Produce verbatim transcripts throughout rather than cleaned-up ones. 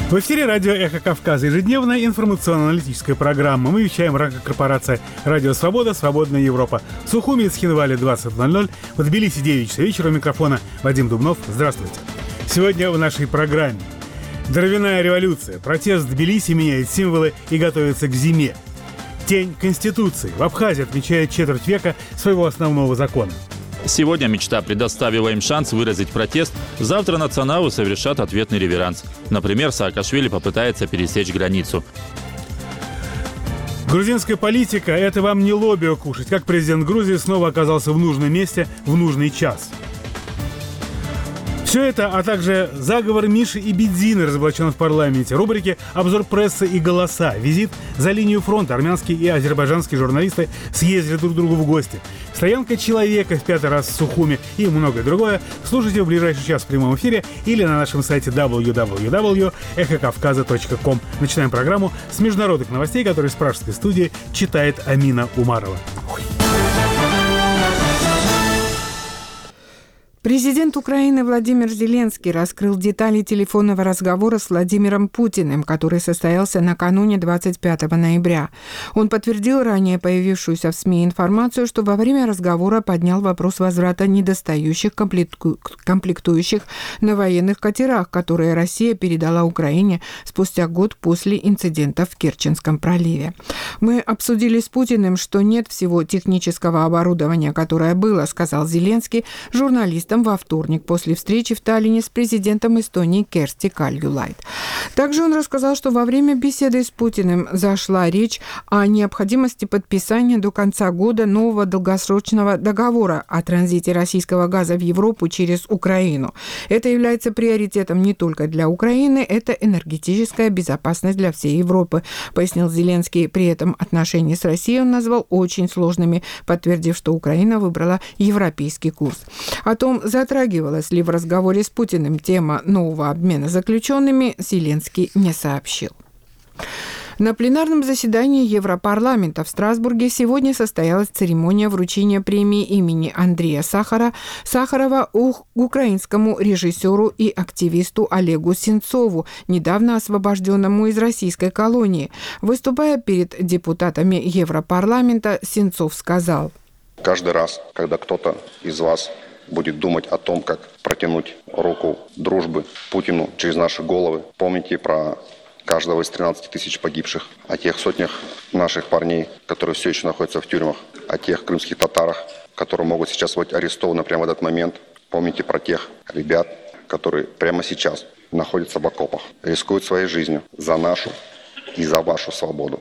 В эфире радио «Эхо Кавказа», ежедневная информационно-аналитическая программа. Мы вещаем в рамках корпорации «Радио Свобода. Свободная Европа». В Сухуми и Цхинвале двадцать ноль ноль. В Тбилиси девять часов вечера. У микрофона Вадим Дубнов. Здравствуйте. Сегодня в нашей программе дровяная революция. Протест в Тбилиси меняет символы и готовится к зиме. Тень Конституции. В Абхазии отмечает четверть века своего основного закона. Сегодня мечта предоставила им шанс выразить протест. Завтра националы совершат ответный реверанс. Например, Саакашвили попытается пересечь границу. Грузинская политика – это вам не лобио кушать. Как президент Грузии снова оказался в нужном месте в нужный час. Все это, а также заговор Миши и Бедзины разоблачен в парламенте. Рубрики «Обзор прессы и голоса». Визит за линию фронта. Армянские и азербайджанские журналисты съездили друг к другу в гости. Стоянка человека в пятый раз в Сухуми и многое другое. Слушайте в ближайший час в прямом эфире или на нашем сайте дабл ю дабл ю дабл ю точка эхо кавказа точка ком. Начинаем программу с международных новостей, которые с пражской студии читает Амина Умарова. Ой. Президент Украины Владимир Зеленский раскрыл детали телефонного разговора с Владимиром Путиным, который состоялся накануне двадцать пятого ноября. Он подтвердил ранее появившуюся в СМИ информацию, что во время разговора поднял вопрос возврата недостающих комплекту... комплектующих на военных катерах, которые Россия передала Украине спустя год после инцидента в Керченском проливе. «Мы обсудили с Путиным, что нет всего технического оборудования, которое было», сказал Зеленский журналистам во вторник после встречи в Таллине с президентом Эстонии Керсти Кальюлайд. Также он рассказал, что во время беседы с Путиным зашла речь о необходимости подписания до конца года нового долгосрочного договора о транзите российского газа в Европу через Украину. Это является приоритетом не только для Украины, это энергетическая безопасность для всей Европы, пояснил Зеленский. При этом отношения с Россией он назвал очень сложными, подтвердив, что Украина выбрала европейский курс. О том, затрагивалась ли в разговоре с Путиным тема нового обмена заключенными, Зеленский не сообщил. На пленарном заседании Европарламента в Страсбурге сегодня состоялась церемония вручения премии имени Андрея Сахара, Сахарова украинскому режиссеру и активисту Олегу Сенцову, недавно освобожденному из российской колонии. Выступая перед депутатами Европарламента, Сенцов сказал: «Каждый раз, когда кто-то из вас будет думать о том, как протянуть руку дружбы Путину через наши головы, помните про каждого из тринадцати тысяч погибших, о тех сотнях наших парней, которые все еще находятся в тюрьмах, о тех крымских татарах, которые могут сейчас быть арестованы прямо в этот момент. Помните про тех ребят, которые прямо сейчас находятся в окопах, рискуют своей жизнью за нашу и за вашу свободу».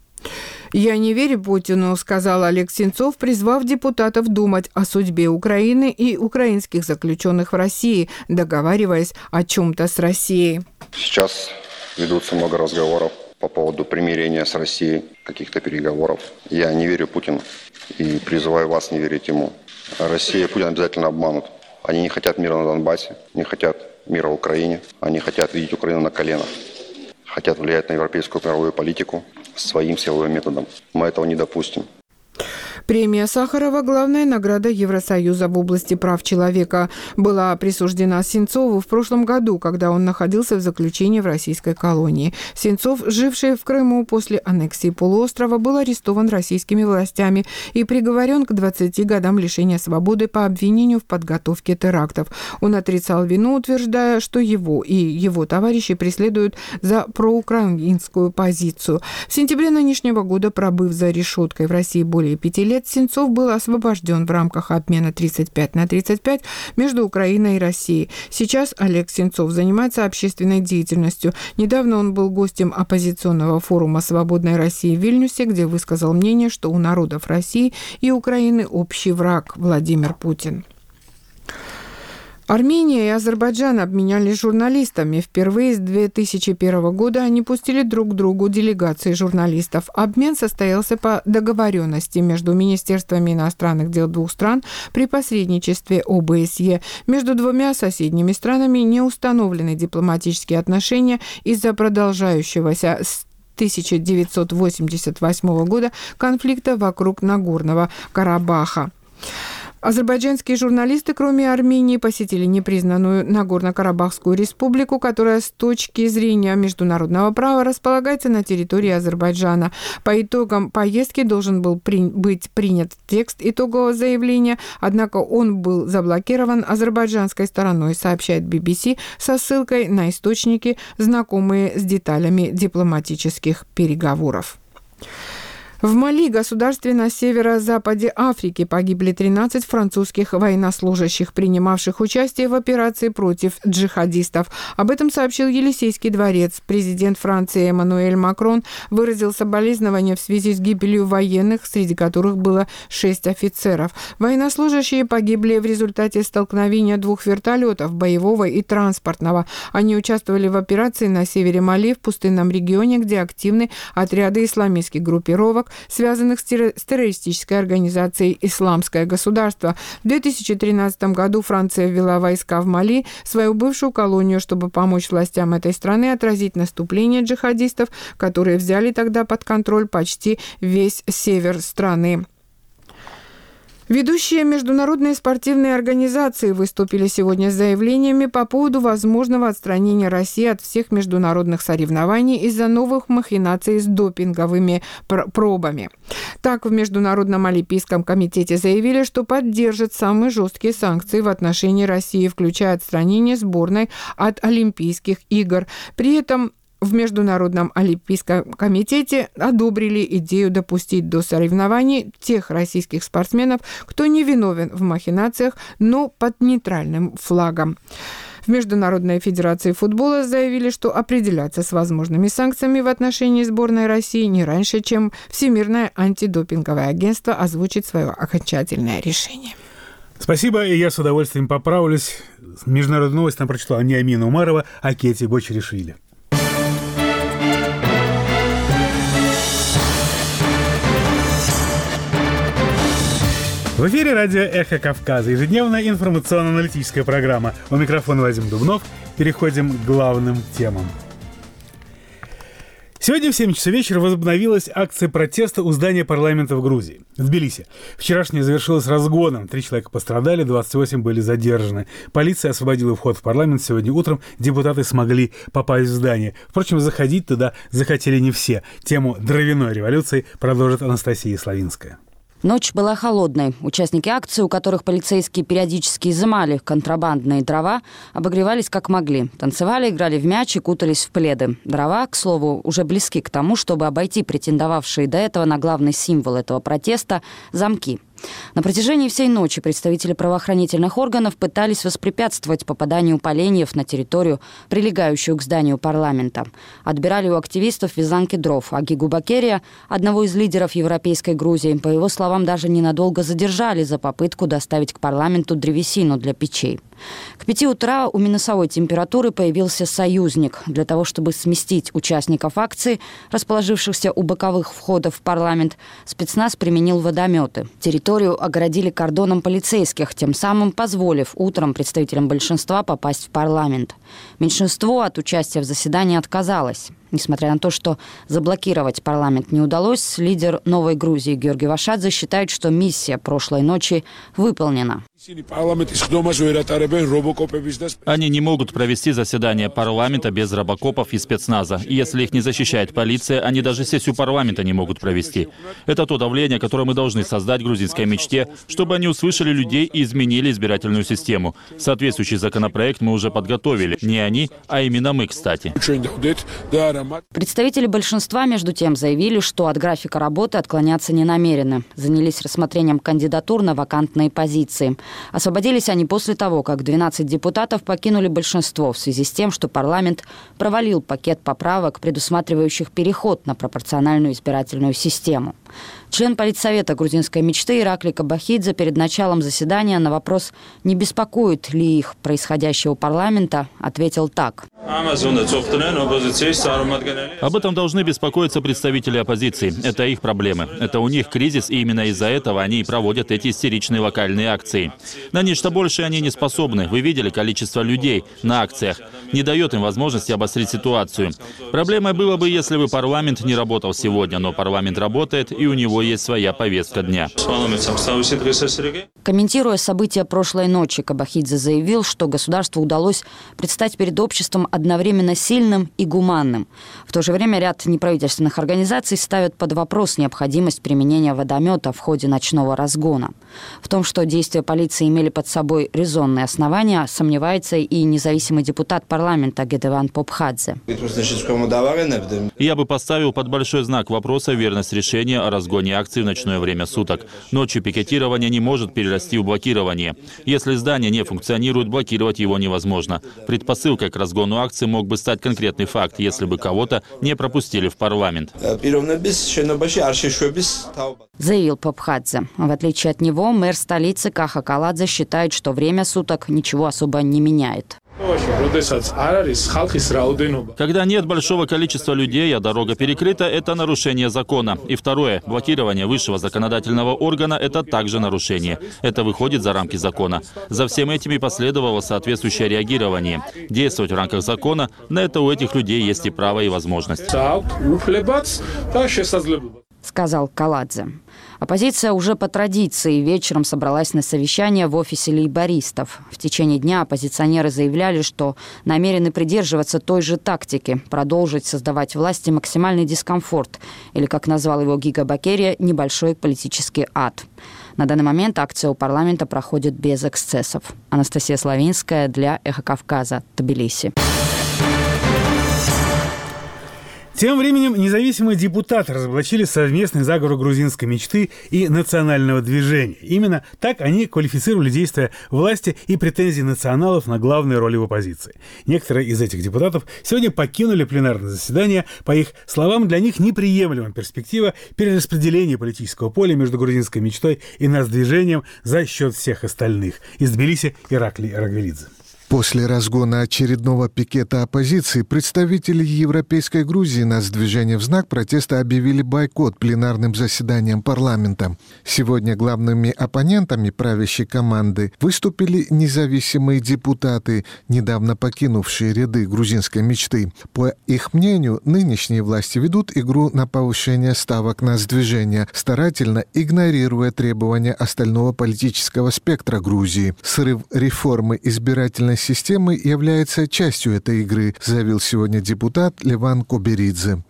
«Я не верю Путину», сказал Олег Сенцов, призвав депутатов думать о судьбе Украины и украинских заключенных в России, договариваясь о чем-то с Россией. Сейчас ведутся много разговоров по поводу примирения с Россией, каких-то переговоров. Я не верю Путину и призываю вас не верить ему. Россия и Путин обязательно обманут. Они не хотят мира на Донбассе, не хотят мира в Украине. Они хотят видеть Украину на коленах, хотят влиять на европейскую мировую политику своим силовым методом. Мы этого не допустим. Премия Сахарова, главная награда Евросоюза в области прав человека, была присуждена Сенцову в прошлом году, когда он находился в заключении в российской колонии. Сенцов, живший в Крыму после аннексии полуострова, был арестован российскими властями и приговорен к двадцати годам лишения свободы по обвинению в подготовке терактов. Он отрицал вину, утверждая, что его и его товарищи преследуют за проукраинскую позицию. В сентябре нынешнего года, пробыв за решеткой в России более пяти лет, Сенцов был освобожден в рамках обмена тридцать пять на тридцать пять между Украиной и Россией. Сейчас Олег Сенцов занимается общественной деятельностью. Недавно он был гостем оппозиционного форума «Свободной России» в Вильнюсе, где высказал мнение, что у народов России и Украины общий враг – Владимир Путин. Армения и Азербайджан обменялись журналистами. Впервые с две тысячи первого года они пустили друг к другу делегации журналистов. Обмен состоялся по договоренности между Министерствами иностранных дел двух стран при посредничестве О Бэ С Е. Между двумя соседними странами не установлены дипломатические отношения из-за продолжающегося с тысяча девятьсот восемьдесят восьмого года конфликта вокруг Нагорного Карабаха. Азербайджанские журналисты, кроме Армении, посетили непризнанную Нагорно-Карабахскую республику, которая с точки зрения международного права располагается на территории Азербайджана. По итогам поездки должен был при... быть принят текст итогового заявления, однако он был заблокирован азербайджанской стороной, сообщает би би си со ссылкой на источники, знакомые с деталями дипломатических переговоров. В Мали, государстве на северо-западе Африки, погибли тринадцать французских военнослужащих, принимавших участие в операции против джихадистов. Об этом сообщил Елисейский дворец. Президент Франции Эммануэль Макрон выразил соболезнования в связи с гибелью военных, среди которых было шесть офицеров. Военнослужащие погибли в результате столкновения двух вертолетов, боевого и транспортного. Они участвовали в операции на севере Мали, в пустынном регионе, где активны отряды исламистских группировок, связанных с террористической организацией «Исламское государство». В две тысячи тринадцатом году Франция ввела войска в Мали, свою бывшую колонию, чтобы помочь властям этой страны отразить наступление джихадистов, которые взяли тогда под контроль почти весь север страны. Ведущие международные спортивные организации выступили сегодня с заявлениями по поводу возможного отстранения России от всех международных соревнований из-за новых махинаций с допинговыми пробами. Так, в Международном олимпийском комитете заявили, что поддержат самые жесткие санкции в отношении России, включая отстранение сборной от Олимпийских игр. При этом в Международном олимпийском комитете одобрили идею допустить до соревнований тех российских спортсменов, кто не виновен в махинациях, но под нейтральным флагом. В Международной федерации футбола заявили, что определяться с возможными санкциями в отношении сборной России не раньше, чем Всемирное антидопинговое агентство озвучит свое окончательное решение. Спасибо, и я с удовольствием поправлюсь. Международную новость нам прочитала не Амина Умарова, а Кети Бочеришвили. В эфире радио «Эхо Кавказа», ежедневная информационно-аналитическая программа. У микрофона Вадим Дубнов. Переходим к главным темам. Сегодня в семь часов вечера возобновилась акция протеста у здания парламента в Грузии, в Тбилиси. Вчерашняя завершилась разгоном. Три человека пострадали, двадцать восемь были задержаны. Полиция освободила вход в парламент. Сегодня утром депутаты смогли попасть в здание. Впрочем, заходить туда захотели не все. Тему дровяной революции продолжит Анастасия Славинская. Ночь была холодной. Участники акции, у которых полицейские периодически изымали контрабандные дрова, обогревались как могли. Танцевали, играли в мяч и кутались в пледы. Дрова, к слову, уже близки к тому, чтобы обойти претендовавшие до этого на главный символ этого протеста – замки. На протяжении всей ночи представители правоохранительных органов пытались воспрепятствовать попаданию поленьев на территорию, прилегающую к зданию парламента. Отбирали у активистов вязанки дров, а Гигу Бакерия, одного из лидеров Европейской Грузии, по его словам, даже ненадолго задержали за попытку доставить к парламенту древесину для печей. К пяти утра у минусовой температуры появился союзник. Для того, чтобы сместить участников акции, расположившихся у боковых входов в парламент, спецназ применил водометы. Территорию огородили кордоном полицейских, тем самым позволив утром представителям большинства попасть в парламент. Меньшинство от участия в заседании отказалось. Несмотря на то, что заблокировать парламент не удалось, лидер Новой Грузии Георгий Вашадзе считает, что миссия прошлой ночи выполнена. Они не могут провести заседание парламента без робокопов и спецназа. И если их не защищает полиция, они даже сессию парламента не могут провести. Это то давление, которое мы должны создать грузинской мечте, чтобы они услышали людей и изменили избирательную систему. Соответствующий законопроект мы уже подготовили. Не они, а именно мы, кстати. Представители большинства, между тем, заявили, что от графика работы отклоняться не намерены. Занялись рассмотрением кандидатур на вакантные позиции. Освободились они после того, как двенадцать депутатов покинули большинство в связи с тем, что парламент провалил пакет поправок, предусматривающих переход на пропорциональную избирательную систему. Член политсовета грузинской мечты Ираклий Кабахидзе перед началом заседания на вопрос, не беспокоит ли их происходящее у парламента, ответил так. Об этом должны беспокоиться представители оппозиции. Это их проблемы. Это у них кризис, и именно из-за этого они и проводят эти истеричные локальные акции. На нечто большее они не способны. Вы видели количество людей на акциях. Не дает им возможности обострить ситуацию. Проблемой было бы, если бы парламент не работал сегодня, но парламент работает, и у него него есть своя повестка дня. Комментируя события прошлой ночи, Кабахидзе заявил, что государству удалось предстать перед обществом одновременно сильным и гуманным. В то же время ряд неправительственных организаций ставят под вопрос необходимость применения водомета в ходе ночного разгона. В том, что действия полиции имели под собой резонные основания, сомневается и независимый депутат парламента Гедеван Попхадзе. Я бы поставил под большой знак вопроса верность решения о разгоне акций в ночное время суток. Ночью пикетирование не может перерасти в блокирование. Если здание не функционирует, блокировать его невозможно. Предпосылкой к разгону акции мог бы стать конкретный факт, если бы кого-то не пропустили в парламент. Заявил Попхадзе. В отличие от него, мэр столицы Каха Каладзе считает, что время суток ничего особо не меняет. Когда нет большого количества людей, а дорога перекрыта, это нарушение закона. И второе, блокирование высшего законодательного органа – это также нарушение. Это выходит за рамки закона. За всем этим и последовало соответствующее реагирование. Действовать в рамках закона – на это у этих людей есть и право, и возможность. Сказал Каладзе. Оппозиция уже по традиции вечером собралась на совещание в офисе лейбористов. В течение дня оппозиционеры заявляли, что намерены придерживаться той же тактики – продолжить создавать власти максимальный дискомфорт, или, как назвал его Гига Бакерия, небольшой политический ад. На данный момент акция у парламента проходит без эксцессов. Анастасия Славинская для «Эхо Кавказа», Тбилиси. Тем временем независимые депутаты разоблачили совместный заговор грузинской мечты и национального движения. Именно так они квалифицировали действия власти и претензии националов на главные роли в оппозиции. Некоторые из этих депутатов сегодня покинули пленарное заседание. По их словам, для них неприемлема перспектива перераспределения политического поля между грузинской мечтой и нацдвижением за счет всех остальных. Из Тбилиси Ираклий Рагвелидзе. После разгона очередного пикета оппозиции представители Европейской Грузии нацдвижения в знак протеста объявили бойкот пленарным заседаниям парламента. Сегодня главными оппонентами правящей команды выступили независимые депутаты, недавно покинувшие ряды грузинской мечты. По их мнению, нынешние власти ведут игру на повышение ставок нацдвижения, старательно игнорируя требования остального политического спектра Грузии. Срыв реформы избирательной системы является частью этой игры, заявил сегодня депутат Леван Коберидзе.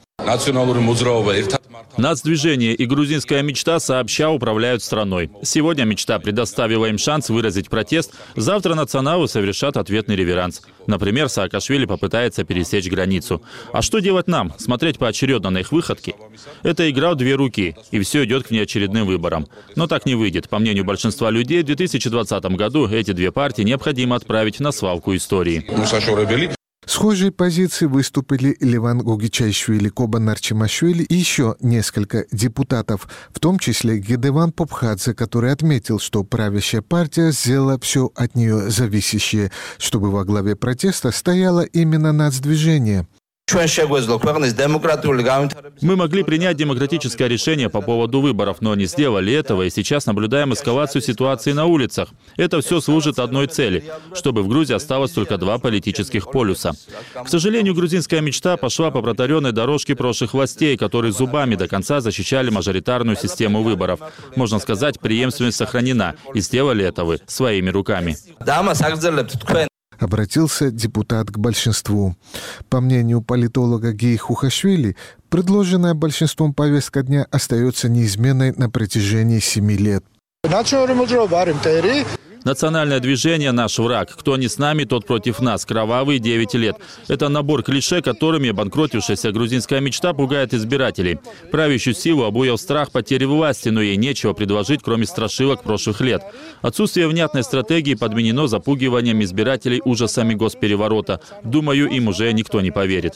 Нацдвижение и грузинская мечта сообща управляют страной. Сегодня мечта предоставила им шанс выразить протест, завтра националы совершат ответный реверанс. Например, Саакашвили попытается пересечь границу. А что делать нам? Смотреть поочередно на их выходки? Это игра в две руки, и все идет к внеочередным выборам. Но так не выйдет. По мнению большинства людей, в две тысячи двадцатом году эти две партии необходимо отправить на свалку истории. Схожей позиции выступили Леван Гогичайшвили, Кобан Арчимашвили и еще несколько депутатов, в том числе Гедеван Попхадзе, который отметил, что правящая партия сделала все от нее зависящее, чтобы во главе протеста стояло именно нацдвижение. Мы могли принять демократическое решение по поводу выборов, но не сделали этого, и сейчас наблюдаем эскалацию ситуации на улицах. Это все служит одной цели, чтобы в Грузии осталось только два политических полюса. К сожалению, грузинская мечта пошла по протаренной дорожке прошлых властей, которые зубами до конца защищали мажоритарную систему выборов. Можно сказать, преемственность сохранена, и сделали это вы своими руками. Обратился депутат к большинству. По мнению политолога Геи Хухашвили, предложенная большинством повестка дня остается неизменной на протяжении семи лет. Национальное движение – наш враг. Кто не с нами, тот против нас. Кровавые девять лет. Это набор клише, которыми обанкротившаяся грузинская мечта пугает избирателей. Правящую силу обуял страх потери власти, но ей нечего предложить, кроме страшилок прошлых лет. Отсутствие внятной стратегии подменено запугиванием избирателей ужасами госпереворота. Думаю, им уже никто не поверит.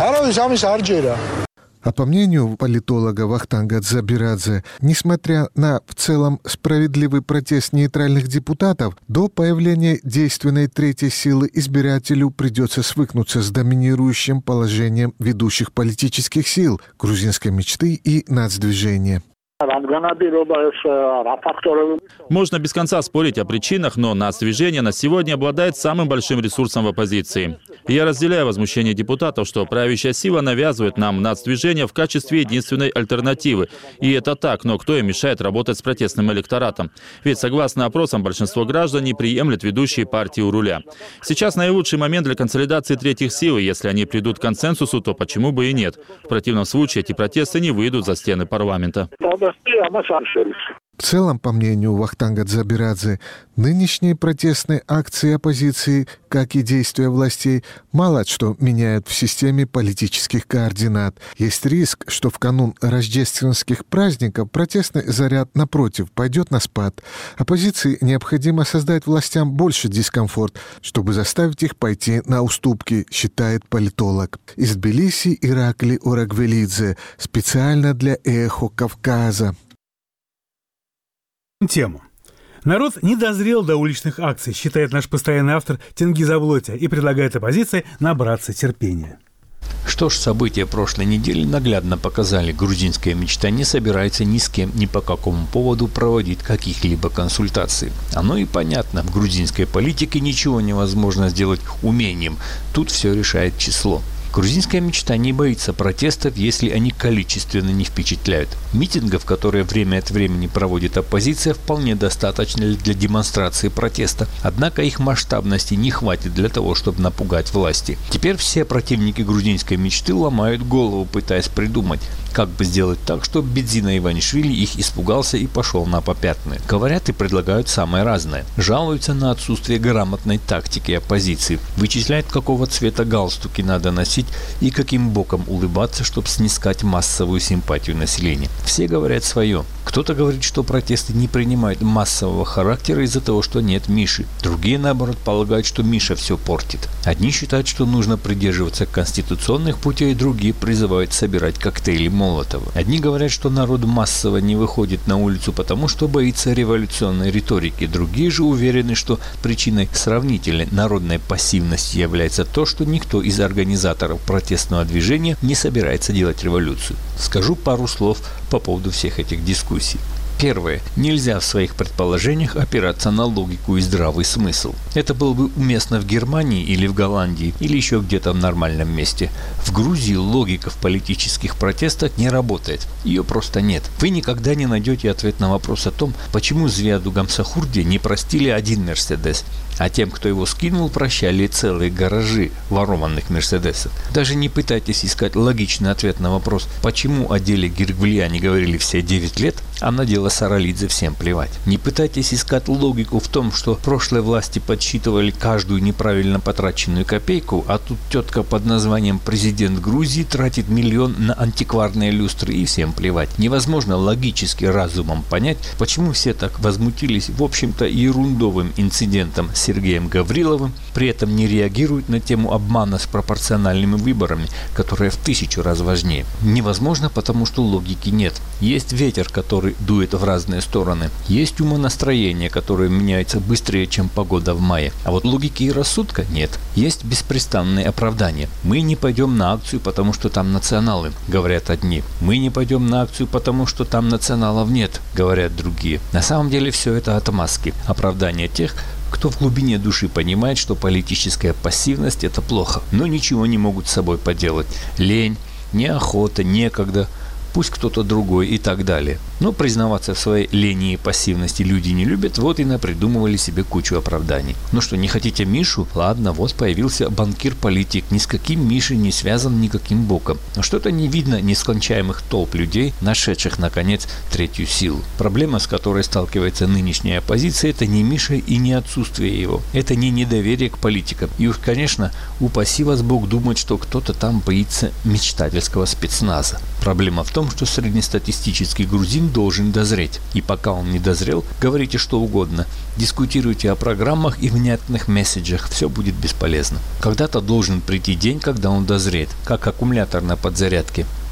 А по мнению политолога Вахтанга Дзабирадзе, несмотря на в целом справедливый протест нейтральных депутатов, до появления действенной третьей силы избирателю придется свыкнуться с доминирующим положением ведущих политических сил грузинской мечты и нацдвижения. Можно без конца спорить о причинах, но нацдвижение на сегодня обладает самым большим ресурсом в оппозиции. И я разделяю возмущение депутатов, что правящая сила навязывает нам нацдвижение в качестве единственной альтернативы. И это так, но кто им мешает работать с протестным электоратом? Ведь согласно опросам, большинство граждан не приемлет ведущие партии у руля. Сейчас наилучший момент для консолидации третьих сил, и если они придут к консенсусу, то почему бы и нет? В противном случае эти протесты не выйдут за стены парламента. В целом, по мнению Вахтанга Дзабирадзе, нынешние протестные акции оппозиции, как и действия властей, мало что меняют в системе политических координат. Есть риск, что в канун рождественских праздников протестный заряд, напротив, пойдет на спад. Оппозиции необходимо создать властям больше дискомфорт, чтобы заставить их пойти на уступки, считает политолог. Из Тбилиси Иракли Орагвелидзе, специально для «Эхо Кавказа». Тему. Народ не дозрел до уличных акций, считает наш постоянный автор Тенгиз Авлотя, и предлагает оппозиции набраться терпения. Что ж, события прошлой недели наглядно показали, грузинская мечта не собирается ни с кем, ни по какому поводу проводить каких-либо консультаций. Оно и понятно, в грузинской политике ничего невозможно сделать умением, тут все решает число. Грузинская мечта не боится протестов, если они количественно не впечатляют. Митингов, которые время от времени проводит оппозиция, вполне достаточно для демонстрации протеста. Однако их масштабности не хватит для того, чтобы напугать власти. Теперь все противники грузинской мечты ломают голову, пытаясь придумать, как бы сделать так, чтобы Бедзина Иванишвили их испугался и пошел на попятные. Говорят и предлагают самое разное. Жалуются на отсутствие грамотной тактики оппозиции. Вычисляют, какого цвета галстуки надо носить и каким боком улыбаться, чтобы снискать массовую симпатию населения. Все говорят свое. Кто-то говорит, что протесты не принимают массового характера из-за того, что нет Миши. Другие, наоборот, полагают, что Миша все портит. Одни считают, что нужно придерживаться конституционных путей, другие призывают собирать коктейли Молотова. Одни говорят, что народ массово не выходит на улицу, потому что боится революционной риторики. Другие же уверены, что причиной сравнительной народной пассивности является то, что никто из организаторов протестного движения не собирается делать революцию. Скажу пару слов по поводу всех этих дискуссий. Первое. Нельзя в своих предположениях опираться на логику и здравый смысл. Это было бы уместно в Германии или в Голландии, или еще где-то в нормальном месте. В Грузии логика в политических протестах не работает. Ее просто нет. Вы никогда не найдете ответ на вопрос о том, почему Звияду Гамсахурде не простили один Мерседес, а тем, кто его скинул, прощали целые гаражи ворованных Мерседесов. Даже не пытайтесь искать логичный ответ на вопрос, почему о деле Гиргвлиани говорили все девять лет, а на дело Саралидзе всем плевать. Не пытайтесь искать логику в том, что прошлые власти подсчитывали каждую неправильно потраченную копейку, а тут тетка под названием президент Грузии тратит миллион на антикварные люстры и всем плевать. Невозможно логически разумом понять, почему все так возмутились, в общем-то, ерундовым инцидентом с Сергеем Гавриловым, при этом не реагируют на тему обмана с пропорциональными выборами, которая в тысячу раз важнее. Невозможно, потому что логики нет. Есть ветер, который дует в разные стороны. Есть умонастроение, которое меняется быстрее, чем погода в мае. А вот логики и рассудка нет. Есть беспрестанные оправдания. Мы не пойдем на акцию, потому что там националы, говорят одни. Мы не пойдем на акцию, потому что там националов нет, говорят другие. На самом деле все это отмазки. Оправдания тех, кто в глубине души понимает, что политическая пассивность – это плохо, но ничего не могут с собой поделать. Лень, неохота, некогда, пусть кто-то другой и так далее. Но признаваться в своей лени и пассивности люди не любят, вот и напридумывали себе кучу оправданий. Ну что, не хотите Мишу? Ладно, вот появился банкир-политик, ни с каким Мишей не связан никаким боком. Но что-то не видно нескончаемых толп людей, нашедших, наконец, третью силу. Проблема, с которой сталкивается нынешняя оппозиция, это не Миша и не отсутствие его. Это не недоверие к политикам. И уж, конечно, упаси вас Бог думать, что кто-то там боится мечтательского спецназа. Проблема в том, что среднестатистический грузин должен дозреть. И пока он не дозрел, говорите что угодно. Дискутируйте о программах и внятных месседжах. Все будет бесполезно. Когда-то должен прийти день, когда он дозреет, как аккумулятор на подзарядке.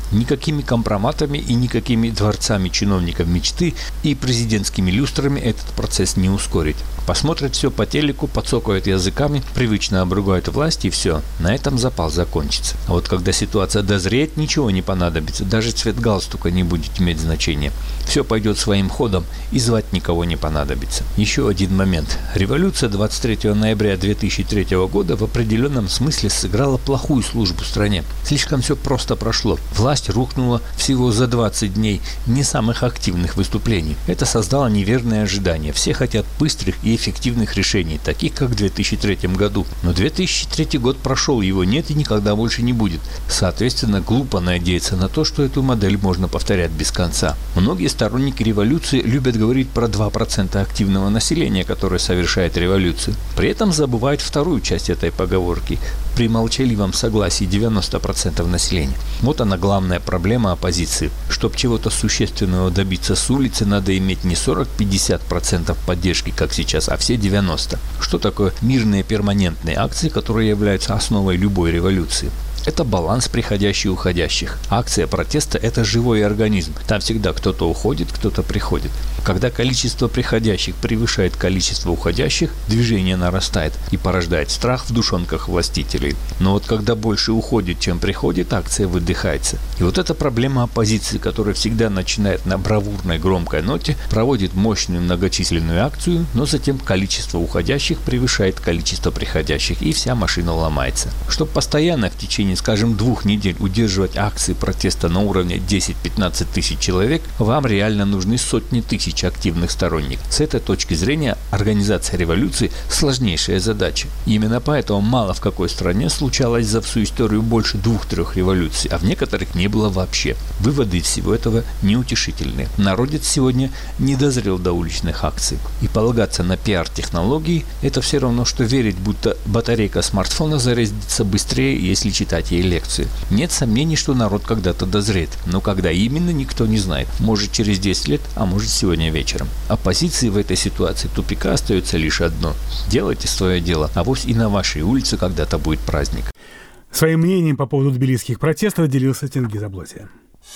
Никакими компроматами и никакими дворцами чиновников мечты и президентскими люстрами этот процесс не ускорить. Посмотрят все по телеку, подсокают языками, привычно обругают власть и все. На этом запал закончится. А вот когда ситуация дозреет, ничего не понадобится. Даже цвет галстука не будет иметь значения. Все пойдет своим ходом и звать никого не понадобится. Еще один момент. Революция двадцать третьего ноября две тысячи третьего года в определенном смысле сыграла плохую службу стране. Слишком все просто прошло. Власть рухнула всего за двадцать дней не самых активных выступлений. Это создало неверные ожидания. Все хотят быстрых и эффективных решений, таких как в две тысячи третьем году. Но две тысячи третий год прошел, его нет и никогда больше не будет. Соответственно, глупо надеяться на то, что эту модель можно повторять без конца. Многие сторонники революции любят говорить про два процента активного населения, которое совершает революцию. При этом забывают вторую часть этой поговорки. При молчаливом согласии девяносто процентов населения. Вот она главная проблема оппозиции. Чтобы чего-то существенного добиться с улицы, надо иметь не сорок-пятьдесят процентов поддержки, как сейчас, а все девяносто процентов. Что такое мирные перманентные акции, которые являются основой любой революции? Это баланс приходящих и уходящих. Акция протеста – это живой организм. Там всегда кто-то уходит, кто-то приходит. Когда количество приходящих превышает количество уходящих, движение нарастает и порождает страх в душонках властителей. Но вот когда больше уходит, чем приходит, акция выдыхается. И вот эта проблема оппозиции, которая всегда начинает на бравурной громкой ноте, проводит мощную многочисленную акцию, но затем количество уходящих превышает количество приходящих, и вся машина ломается. Чтобы постоянно в течение, скажем, двух недель удерживать акции протеста на уровне десять-пятнадцать тысяч человек, вам реально нужны сотни тысяч активных сторонников. С этой точки зрения организация революции – сложнейшая задача. И именно поэтому мало в какой стране случалось за всю историю больше двух-трех революций, а в некоторых не было вообще. Выводы из всего этого неутешительные. Народец сегодня не дозрел до уличных акций. И полагаться на пиар-технологии – это все равно, что верить, будто батарейка смартфона зарядится быстрее, если читать ей лекции. Нет сомнений, что народ когда-то дозреет. Но когда именно, никто не знает. Может через десять лет, а может сегодня вечером. Оппозиции в этой ситуации тупика остается лишь одно. Делайте свое дело, а вось и на вашей улице когда-то будет праздник. Своим мнением по поводу тбилисских протестов делился Тенгиз Аблоти.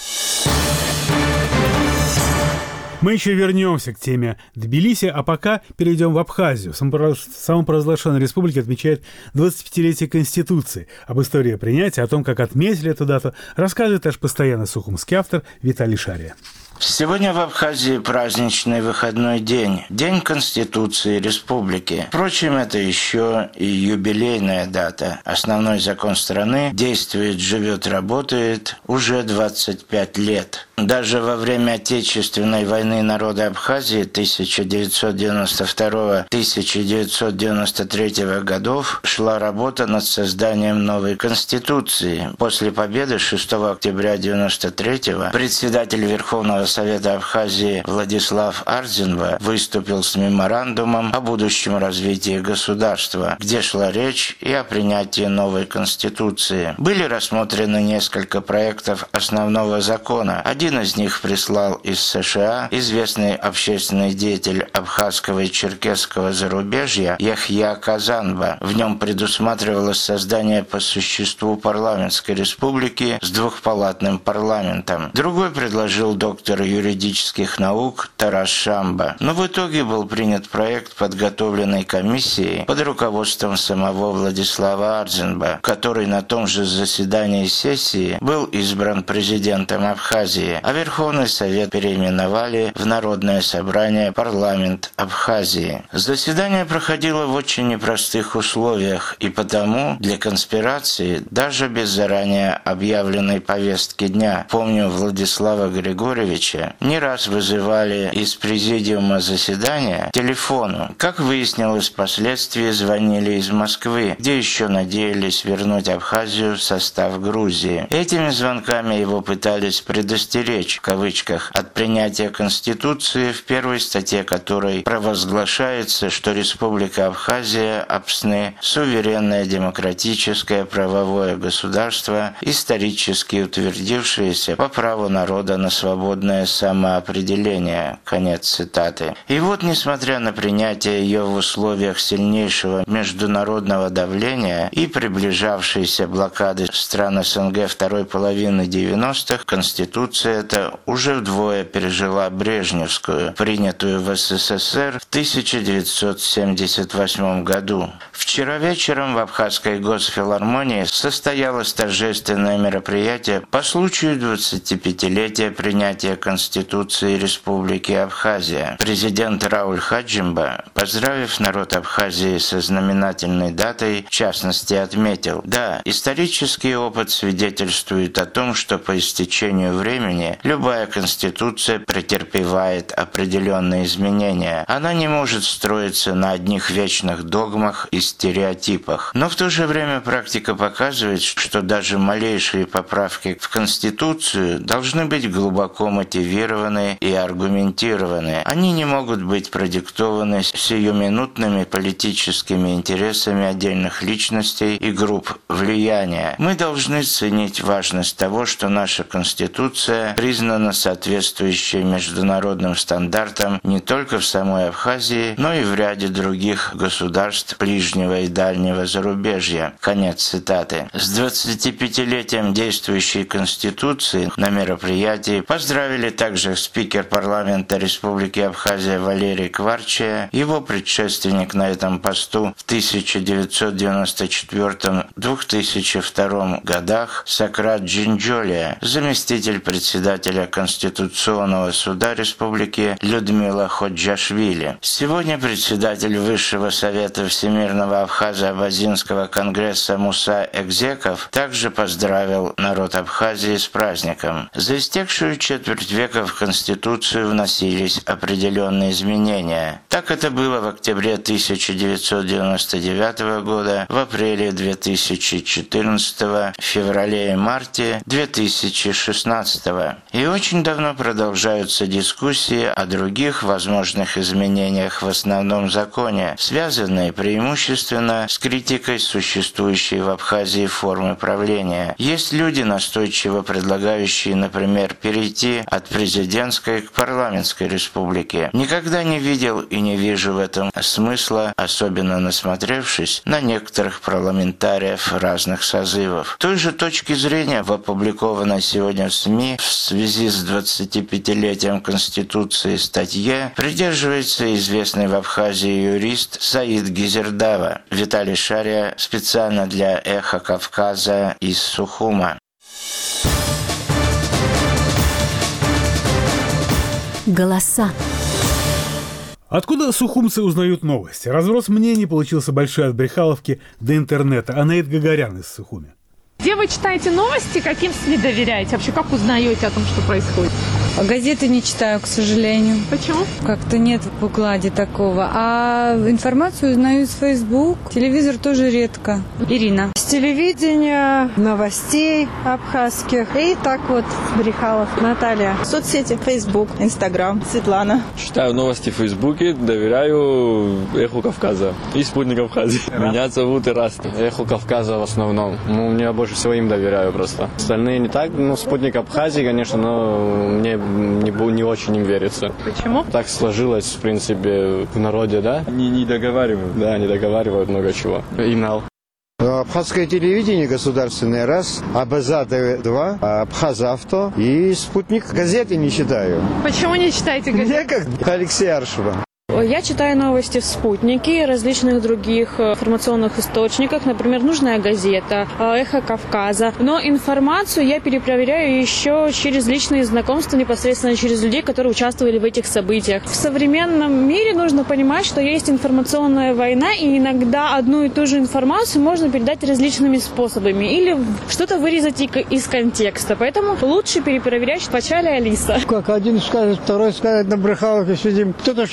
Мы еще вернемся к теме Тбилиси, а пока перейдем в Абхазию. Самопровозглашенная республика отмечает двадцатипятилетие Конституции. Об истории принятия, о том, как отметили эту дату, рассказывает наш постоянный сухумский автор Виталий Шария. Сегодня в Абхазии праздничный выходной день, День Конституции Республики. Впрочем, это еще и юбилейная дата. Основной закон страны действует, живет, работает уже двадцать пять лет. Даже во время Отечественной войны народа Абхазии тысяча девятьсот девяносто второго — тысяча девятьсот девяносто третьего годов шла работа над созданием новой Конституции. После победы шестого октября девяносто третьего председатель Верховного Совета Абхазии Владислав Арзинба выступил с меморандумом о будущем развитии государства, где шла речь и о принятии новой Конституции. Были рассмотрены несколько проектов основного закона. Один из них прислал из США известный общественный деятель абхазского и черкесского зарубежья Яхья Казанба. В нем предусматривалось создание по существу парламентской республики с двухпалатным парламентом. Другой предложил доктор юридических наук Тарас Шамба. Но в итоге был принят проект, подготовленный комиссией под руководством самого Владислава Арзинба, который на том же заседании сессии был избран президентом Абхазии, а Верховный Совет переименовали в Народное собрание парламент Абхазии. Заседание проходило в очень непростых условиях, и потому для конспирации, даже без заранее объявленной повестки дня, помню Владислава Григорьевича, не раз вызывали из президиума заседания телефону. Как выяснилось, впоследствии звонили из Москвы, где еще надеялись вернуть Абхазию в состав Грузии. Этими звонками его пытались предостеречь уберечь, в кавычках, от принятия Конституции, в первой статье которой провозглашается, что Республика Абхазия, Апсны, суверенное демократическое правовое государство, исторически утвердившееся по праву народа на свободное самоопределение. Конец цитаты. И вот, несмотря на принятие ее в условиях сильнейшего международного давления и приближавшейся блокады стран СНГ второй половины девяностых, Конституция эта уже вдвое пережила брежневскую, принятую в СССР в тысяча девятьсот семьдесят восьмом году. Вчера вечером в Абхазской госфилармонии состоялось торжественное мероприятие по случаю двадцатипятилетия принятия Конституции Республики Абхазия. Президент Рауль Хаджимба, поздравив народ Абхазии со знаменательной датой, в частности отметил: да, исторический опыт свидетельствует о том, что по истечению времени любая конституция претерпевает определенные изменения. Она не может строиться на одних вечных догмах и стереотипах. Но в то же время практика показывает, что даже малейшие поправки в Конституцию должны быть глубоко мотивированы и аргументированы. Они не могут быть продиктованы сиюминутными политическими интересами отдельных личностей и групп влияния. Мы должны ценить важность того, что наша Конституция признана соответствующей международным стандартам не только в самой Абхазии, но и в ряде других государств ближнего и дальнего зарубежья. Конец цитаты. С двадцатипятилетием действующей Конституции на мероприятии поздравили также спикер парламента Республики Абхазия Валерий Кварчия, его предшественник на этом посту в тысяча девятьсот девяносто четвёртом — две тысячи втором годах Сократ Джинджолия, заместитель председателя Конституционного суда Республики Людмила Ходжашвили. Сегодня председатель Высшего совета Всемирного Абхазо-Абазинского конгресса Муса Экзеков также поздравил народ Абхазии с праздником. За истекшую четверть века в Конституцию вносились определенные изменения. Так это было в октябре тысяча девятьсот девяносто девятого года, в апреле две тысячи четырнадцатого, в феврале и марте две тысячи шестнадцатого. И очень давно продолжаются дискуссии о других возможных изменениях в основном законе, связанные преимущественно с критикой существующей в Абхазии формы правления. Есть люди, настойчиво предлагающие, например, перейти от президентской к парламентской республике. Никогда не видел и не вижу в этом смысла, особенно насмотревшись на некоторых парламентариев разных созывов. Той же точки зрения в опубликованной сегодня в СМИ в связи с двадцатипятилетием Конституции статье придерживается известный в Абхазии юрист Саид Гизердава. Виталий Шария специально для «Эхо Кавказа» из Сухума. Голоса. Откуда сухумцы узнают новости? Разброс мнений получился большой от Брехаловки до интернета. Анаид Гагарян из Сухуми. Где вы читаете новости, каким СМИ доверяете? Вообще, как узнаете о том, что происходит? Газеты не читаю, к сожалению. Почему? Как-то нет в укладе такого. А информацию узнаю из Facebook. Телевизор тоже редко. Ирина. С телевидения, новостей абхазских. И так вот, Брехалов. Наталья. Соцсети. Facebook, Instagram. Светлана. Читаю новости в Фейсбуке, доверяю Эху Кавказа и Спутник Абхазии. Меня зовут Ираст. Эху Кавказа в основном. Ну, мне больше всего им доверяю просто. Остальные не так. Ну, Спутник Абхазии, конечно, но мне не, не очень им верится. Почему? Так сложилось, в принципе, в народе, да? Не, не договаривают. Да, не договаривают много чего. Инал. Абхазское телевидение государственное раз, АБЗ два, Абхазавто и Спутник. Газеты не читаю. Почему не читаете газеты? Некогда. Алексей Аршева. Я читаю новости в «Спутнике» и различных других информационных источниках, например, «Нужная газета», «Эхо Кавказа». Но информацию я перепроверяю еще через личные знакомства, непосредственно через людей, которые участвовали в этих событиях. В современном мире нужно понимать, что есть информационная война, и иногда одну и ту же информацию можно передать различными способами или что-то вырезать из контекста. Поэтому лучше перепроверять. Почали Алиса. Как один скажет, второй скажет, на Брехаловке сидим. Кто-то что-то сказал.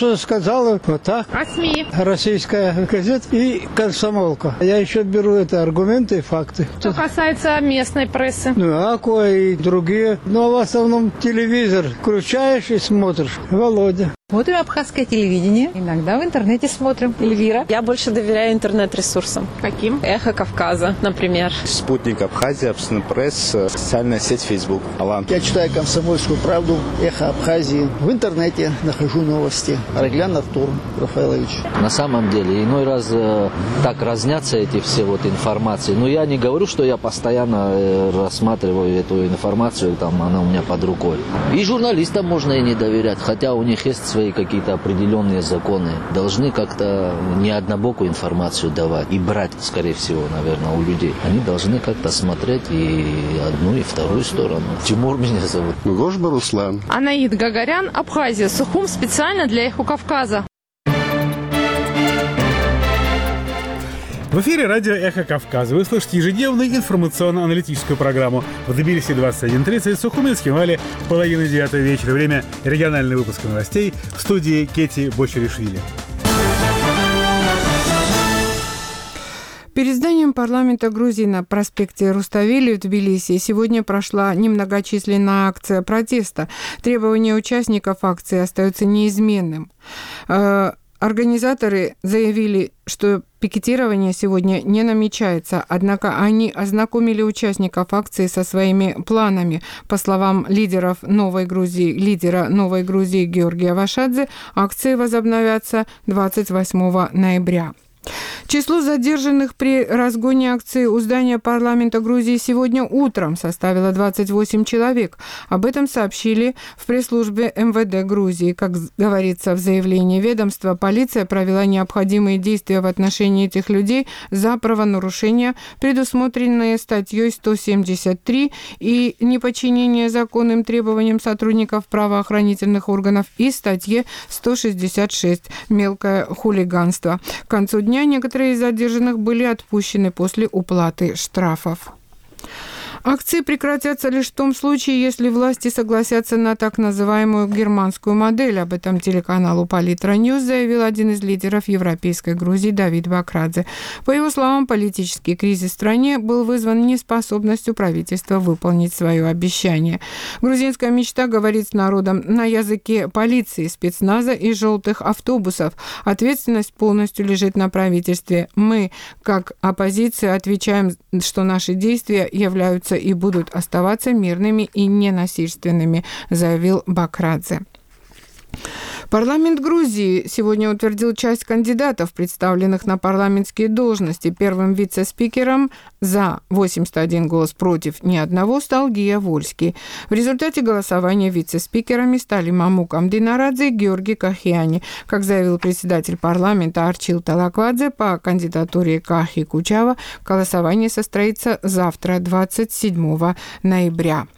вокзалы, вот так. А СМИ? Российская газета и комсомолка. Я еще беру это аргументы и факты. Что касается местной прессы? Ну, Аква и другие. Но в основном телевизор включаешь и смотришь. Володя. Смотрим абхазское телевидение. Иногда в интернете смотрим. Эльвира. Я больше доверяю интернет-ресурсам. Каким? Эхо Кавказа, например. Спутник Абхазии, Общественная пресса, социальная сеть Facebook. Алан. Я читаю «Комсомольскую правду», «Эхо Абхазии». В интернете нахожу новости. Раглян Артур Рафаэлович. На самом деле, иной раз э, так разнятся эти все вот информации. Но я не говорю, что я постоянно э, рассматриваю эту информацию, там она у меня под рукой. И журналистам можно и не доверять, хотя у них есть свои какие-то определенные законы. Должны как-то не однобокую информацию давать и брать, скорее всего, наверное, у людей. Они должны как-то смотреть и одну, и вторую сторону. Тимур меня зовут. Гожба Руслан. Анаид Гагарян, Абхазия, Сухум, специально для Эхо Кавказа. В эфире радио «Эхо Кавказа». Вы слышите ежедневную информационно-аналитическую программу в Тбилиси двадцать один тридцать, Сухуми и Схинвали в половине девятого вечера. Время региональный выпуск новостей в студии Кети Бочеришвили. Перед зданием парламента Грузии на проспекте Руставели в Тбилиси сегодня прошла немногочисленная акция протеста. Требования участников акции остаются неизменным. Организаторы заявили, что пикетирование сегодня не намечается, однако они ознакомили участников акции со своими планами. По словам лидеров Новой Грузии, лидера Новой Грузии Георгия Вашадзе, акции возобновятся двадцать восьмого ноября. Число задержанных при разгоне акции у здания парламента Грузии сегодня утром составило двадцать восемь человек. Об этом сообщили в пресс-службе эм вэ дэ Грузии. Как говорится в заявлении ведомства, полиция провела необходимые действия в отношении этих людей за правонарушения, предусмотренные статьей сто семьдесят три и неподчинение законным требованиям сотрудников правоохранительных органов и статье сто шестьдесят шесть «Мелкое хулиганство». К концу дня некоторые из задержанных были отпущены после уплаты штрафов. Акции прекратятся лишь в том случае, если власти согласятся на так называемую германскую модель. Об этом телеканалу Политра Ньюс заявил один из лидеров Европейской Грузии Давид Бакрадзе. По его словам, политический кризис в стране был вызван неспособностью правительства выполнить свое обещание. Грузинская мечта говорит с народом на языке полиции, спецназа и желтых автобусов. Ответственность полностью лежит на правительстве. Мы, как оппозиция, отвечаем, что наши действия являются и будут оставаться мирными и ненасильственными, заявил Бакрадзе. Парламент Грузии сегодня утвердил часть кандидатов, представленных на парламентские должности. Первым вице-спикером за восемьдесят один голос против ни одного стал Гия Вольский. В результате голосования вице-спикерами стали Мамук Амдинарадзе и Георгий Кахиани. Как заявил председатель парламента Арчил Талаквадзе, по кандидатуре Кахи Кучава голосование состоится завтра, двадцать седьмого ноября.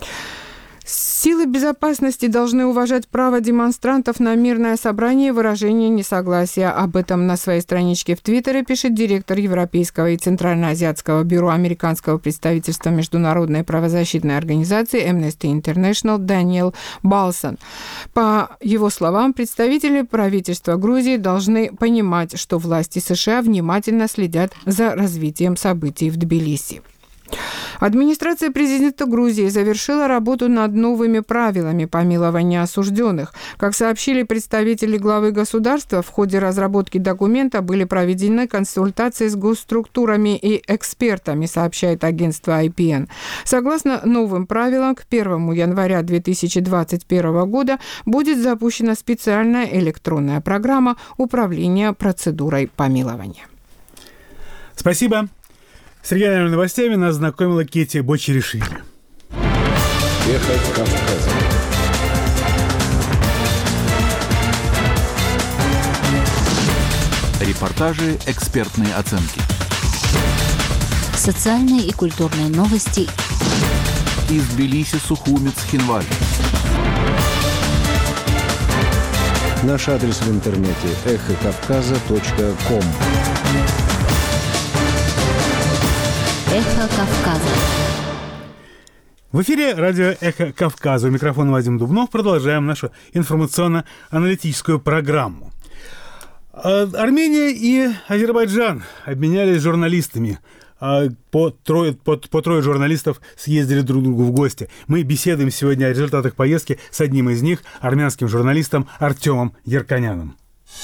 Силы безопасности должны уважать право демонстрантов на мирное собрание и выражение несогласия. Об этом на своей страничке в Твиттере пишет директор Европейского и Центральноазиатского бюро американского представительства Международной правозащитной организации Amnesty International Даниэл Балсон. По его словам, представители правительства Грузии должны понимать, что власти США внимательно следят за развитием событий в Тбилиси. Администрация президента Грузии завершила работу над новыми правилами помилования осужденных. Как сообщили представители главы государства, в ходе разработки документа были проведены консультации с госструктурами и экспертами, сообщает агентство ай пи эн. Согласно новым правилам, к первому января две тысячи двадцать первого года будет запущена специальная электронная программа управления процедурой помилования. Спасибо. С региональными новостями нас знакомила Кети Бочеришвили. Эхо Кавказа. Репортажи, экспертные оценки. Социальные и культурные новости. Из Тбилиси, Сухуми, Схинвали. Наш адрес в интернете эхо кавказа точка ком. Эхо Кавказа. В эфире радио «Эхо Кавказа». У микрофона Вадим Дубнов. Продолжаем нашу информационно-аналитическую программу. Армения и Азербайджан обменялись журналистами. По трое, по, по трое журналистов съездили друг к другу в гости. Мы беседуем сегодня о результатах поездки с одним из них, армянским журналистом Артемом Ерканяном.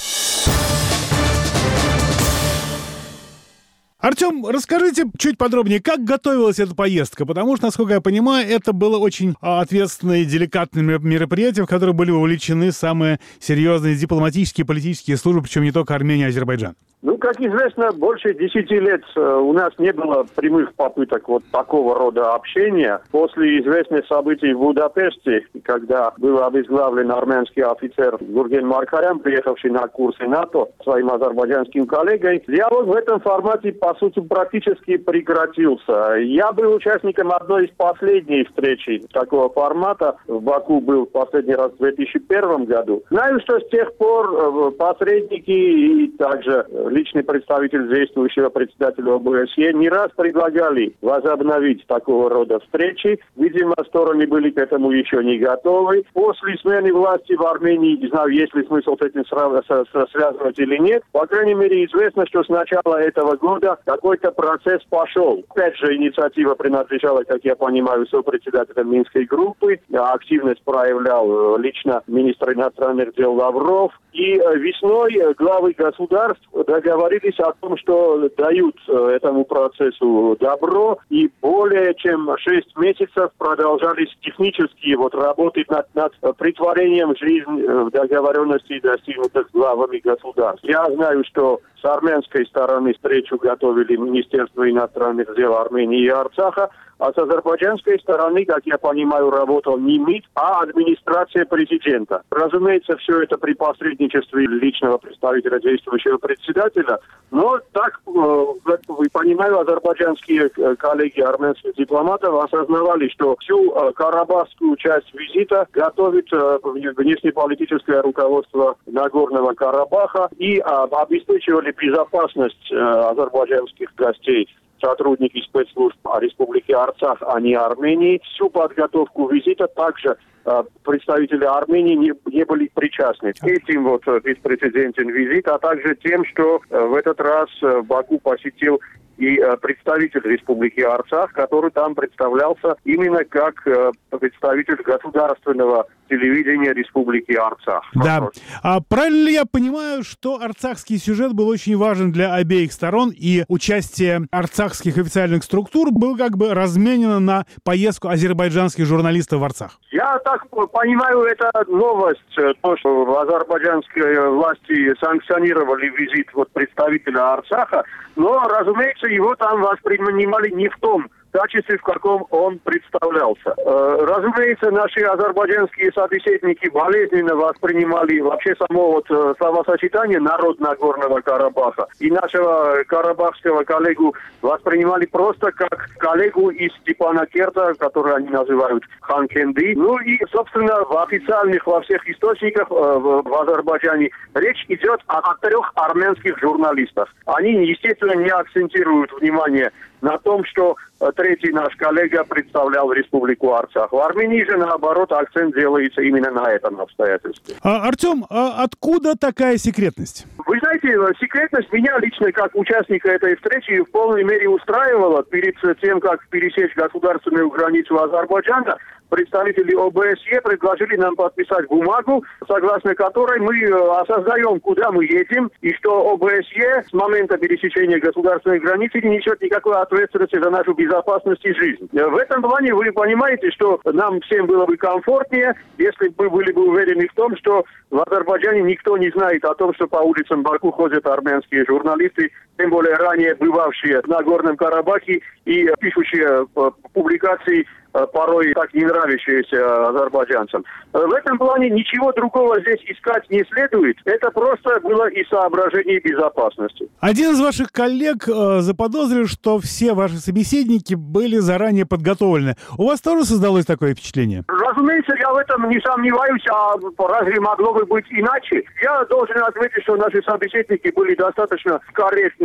Артем, расскажите чуть подробнее, как готовилась эта поездка, потому что, насколько я понимаю, это было очень ответственное и деликатное мероприятие, в которое были вовлечены самые серьезные дипломатические и политические службы, причем не только Армения, а Азербайджан. Ну, как известно, больше десяти лет у нас не было прямых попыток вот такого рода общения. После известных событий в Будапеште, когда был обезглавлен армянский офицер Гурген Маркарян, приехавший на курсы НАТО своим азербайджанским коллегой, диалог в этом формате, по сути, практически прекратился. Я был участником одной из последних встреч такого формата. В Баку был последний раз в две тысячи первом году. Знаю, что с тех пор посредники и также личный представитель действующего председателя ОБСЕ не раз предлагали возобновить такого рода встречи. Видимо, стороны были к этому еще не готовы. После смены власти в Армении, не знаю, есть ли смысл с этим связывать или нет. По крайней мере, известно, что с начала этого года какой-то процесс пошел. Опять же, инициатива принадлежала, как я понимаю, сопредседателям Минской группы. Активность проявлял лично министр иностранных дел Лавров. И весной главы государств договорились о том, что дают этому процессу добро, и более чем шесть месяцев продолжались технические вот работы над, над притворением в жизнь договоренностей, достигнутых главами государств. Я знаю, что с армянской стороны встречу готовили Министерство иностранных дел Армении и Арцаха, а с азербайджанской стороны, как я понимаю, работал не МИД, а администрация президента. Разумеется, все это при посредничестве личного представителя действующего председателя, но так, как вы понимаю, азербайджанские коллеги армянских дипломатов осознавали, что всю карабахскую часть визита готовит внешнеполитическое руководство Нагорного Карабаха и обеспечивали безопасность азербайджанских гостей сотрудники спецслужб Республики Арцах, а не Армении. Всю подготовку визита также э, представители Армении не, не были причастны к этим вот беспрецедентным визитам, а также тем, что э, в этот раз э, Баку посетил и э, представитель Республики Арцах, который там представлялся именно как э, представитель государственного телевидения Республики Арцах. Да. А правильно ли я понимаю, что арцахский сюжет был очень важен для обеих сторон, и участие арцахских официальных структур было как бы разменено на поездку азербайджанских журналистов в Арцах? Я так понимаю, это новость, то, что азербайджанские власти санкционировали визит вот представителя Арцаха, но, разумеется, его там воспринимали не в том качестве, в каком он представлялся. Э, разумеется, наши азербайджанские собеседники болезненно воспринимали вообще само вот э, словосочетание «народ Нагорного Карабаха». И нашего карабахского коллегу воспринимали просто как коллегу из Степанакерта, который они называют Ханкенди. Ну и, собственно, в официальных, во всех источниках э, в, в Азербайджане речь идет о, о трех армянских журналистах. Они, естественно, не акцентируют внимание на том, что третий наш коллега представлял Республику Арцах. В Армении же, наоборот, акцент делается именно на этом обстоятельстве. А, Артем, а откуда такая секретность? Вы знаете, секретность меня лично, как участника этой встречи, в полной мере устраивала. Перед тем, как пересечь государственную границу Азербайджана, представители ОБСЕ предложили нам подписать бумагу, согласно которой мы осознаем, куда мы едем, и что ОБСЕ с момента пересечения государственной границы не несет никакой ответственности за нашу безопасность и жизнь. В этом плане вы понимаете, что нам всем было бы комфортнее, если бы мы были бы уверены в том, что в Азербайджане никто не знает о том, что по улицам Баку ходят армянские журналисты, тем более ранее бывавшие в Нагорном Карабахе и пишущие публикации, порой так не нравящиеся азербайджанцам. В этом плане ничего другого здесь искать не следует. Это просто было из соображений безопасности. Один из ваших коллег э, заподозрил, что все ваши собеседники были заранее подготовлены. У вас тоже создалось такое впечатление? Разумеется, я в этом не сомневаюсь, а разве могло бы быть иначе? Я должен ответить, что наши собеседники были достаточно корректны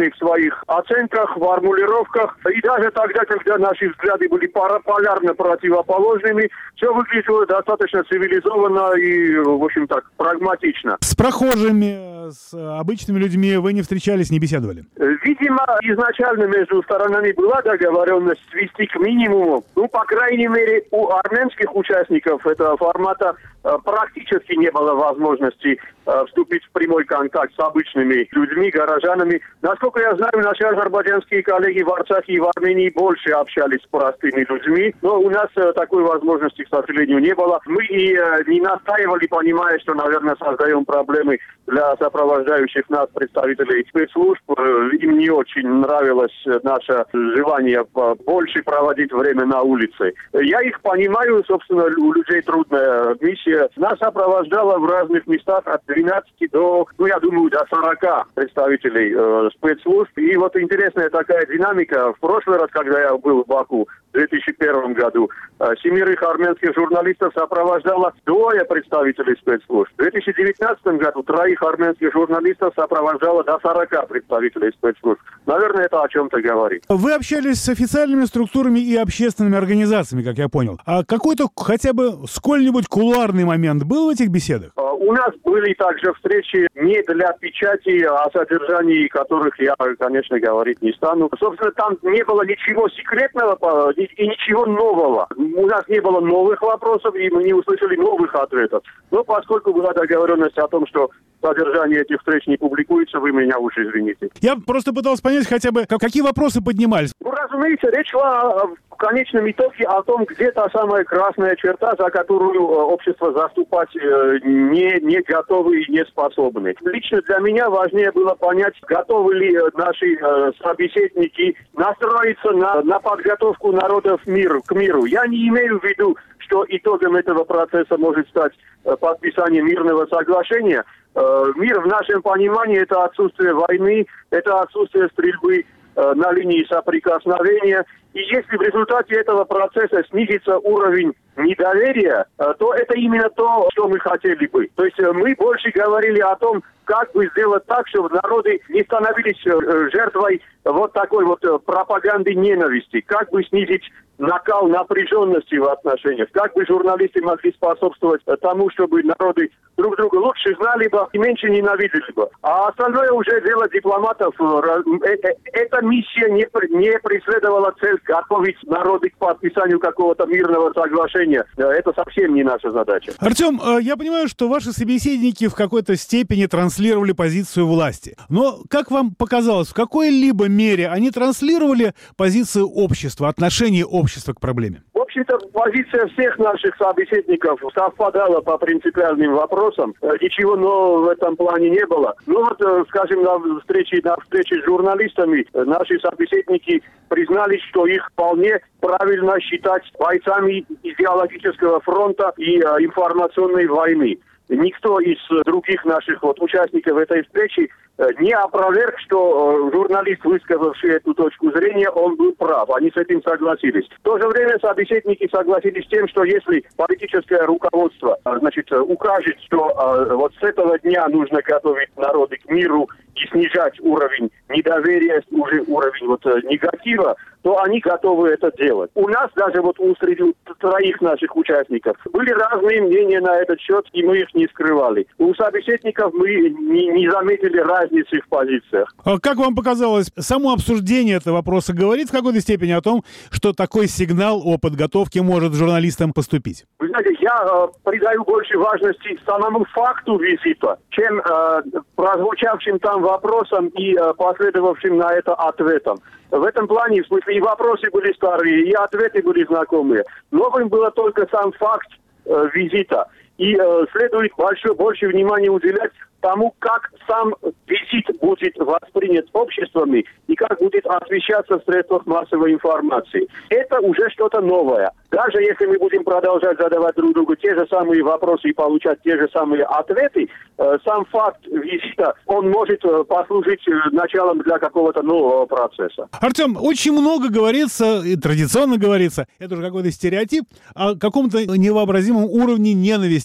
в своих оценках, формулировках. И даже тогда, когда наши взгляды были полярно противоположными, все выглядело достаточно цивилизованно и, в общем так, прагматично. С прохожими, с обычными людьми вы не встречались, не беседовали? Видимо, изначально между сторонами была договоренность свести к минимуму. Ну, по крайней мере, у армянских участников этого формата практически не было возможности э, вступить в прямой контакт с обычными людьми, горожанами. Насколько я знаю, наши азербайджанские коллеги в Арцахе и в Армении больше общались с простыми людьми, но у нас э, такой возможности, к сожалению, не было. Мы и э, не настаивали, понимая, что, наверное, создаем проблемы для сопровождающих нас представителей спецслужб. Э, им не очень нравилось наше желание больше проводить время на улице. Я их понимаю, собственно, у людей трудная миссия. Нас сопровождало в разных местах от двенадцати до, ну, я думаю, до сорока представителей э, спецслужб. И вот интересная такая динамика. В прошлый раз, когда я был в Баку, в две тысячи первом году, э, семерых армянских журналистов сопровождало двое представителей спецслужб. В две тысячи девятнадцатом году троих армянских журналистов сопровождало до сорока представителей спецслужб. Наверное, это о чем-то говорит. Вы общались с официальными структурами и общественными организациями, как я понял. А какой-то хотя бы сколь-нибудь кулуарный момент был в этих беседах? У нас были также встречи не для печати, о содержании которых я, конечно, говорить не стану. Собственно, там не было ничего секретного и ничего нового. У нас не было новых вопросов, и мы не услышали новых ответов. Но поскольку была договоренность о том, что содержание этих встреч не публикуется, вы меня уж извините. Я просто пытался понять хотя бы, какие вопросы поднимались. Ну, разумеется, речь шла в конечном итоге о том, где та самая красная черта, за которую общество заступать не, не готовы и не способны. Лично для меня важнее было понять, готовы ли наши собеседники настроиться на, на подготовку народов миру, к миру. Я не имею в виду, что итогом этого процесса может стать подписание мирного соглашения. Мир в нашем понимании – это отсутствие войны, это отсутствие стрельбы на линии соприкосновения. И если в результате этого процесса снизится уровень недоверия, то это именно то, что мы хотели бы. То есть мы больше говорили о том, как бы сделать так, чтобы народы не становились жертвой вот такой вот пропаганды ненависти, как бы снизить накал напряженности в отношениях, как бы журналисты могли способствовать тому, чтобы народы друг друга лучше знали бы и меньше ненавидели бы. А остальное уже дело дипломатов. Эта миссия не, не преследовала цель готовить народы к подписанию какого-то мирного соглашения. Это совсем не наша задача. Артем, я понимаю, что ваши собеседники в какой-то степени транслировали позицию власти. Но, как вам показалось, в какой-либо мере они транслировали позицию общества, отношение общества к проблеме? В общем-то, позиция всех наших собеседников совпадала по принципиальным вопросам. Ничего нового в этом плане не было. Ну вот, скажем, на встрече, на встрече с журналистами наши собеседники признались, что их вполне правильно считать бойцами идеологического фронта и э, информационной войны. Никто из других наших вот участников этой встречи не опроверг, что журналист, высказавший эту точку зрения, он был прав. Они с этим согласились. В то же время собеседники согласились с тем, что если политическое руководство, значит, укажет, что вот с этого дня нужно готовить народы к миру и снижать уровень недоверия, уже уровень вот негатива, то они готовы это делать. У нас даже вот у среди троих наших участников были разные мнения на этот счет, и мы их не скрывали. У собеседников мы не, не заметили разницы в позициях. А как вам показалось, само обсуждение этого вопроса говорит в какой-то степени о том, что такой сигнал о подготовке может журналистам поступить? Вы знаете, я э, придаю больше важности самому факту визита, чем э, прозвучавшим там вопросам и э, последовавшим на это ответам. В этом плане, в смысле, и вопросы были старые, и ответы были знакомые. Новым было только сам факт э, визита. И э, следует большое, больше внимания уделять тому, как сам визит будет воспринят обществами и как будет освещаться в средствах массовой информации. Это уже что-то новое. Даже если мы будем продолжать задавать друг другу те же самые вопросы и получать те же самые ответы, э, сам факт визита, он может э, послужить началом для какого-то нового процесса. Артем, очень много говорится, и традиционно говорится, это уже какой-то стереотип, о каком-то невообразимом уровне ненависти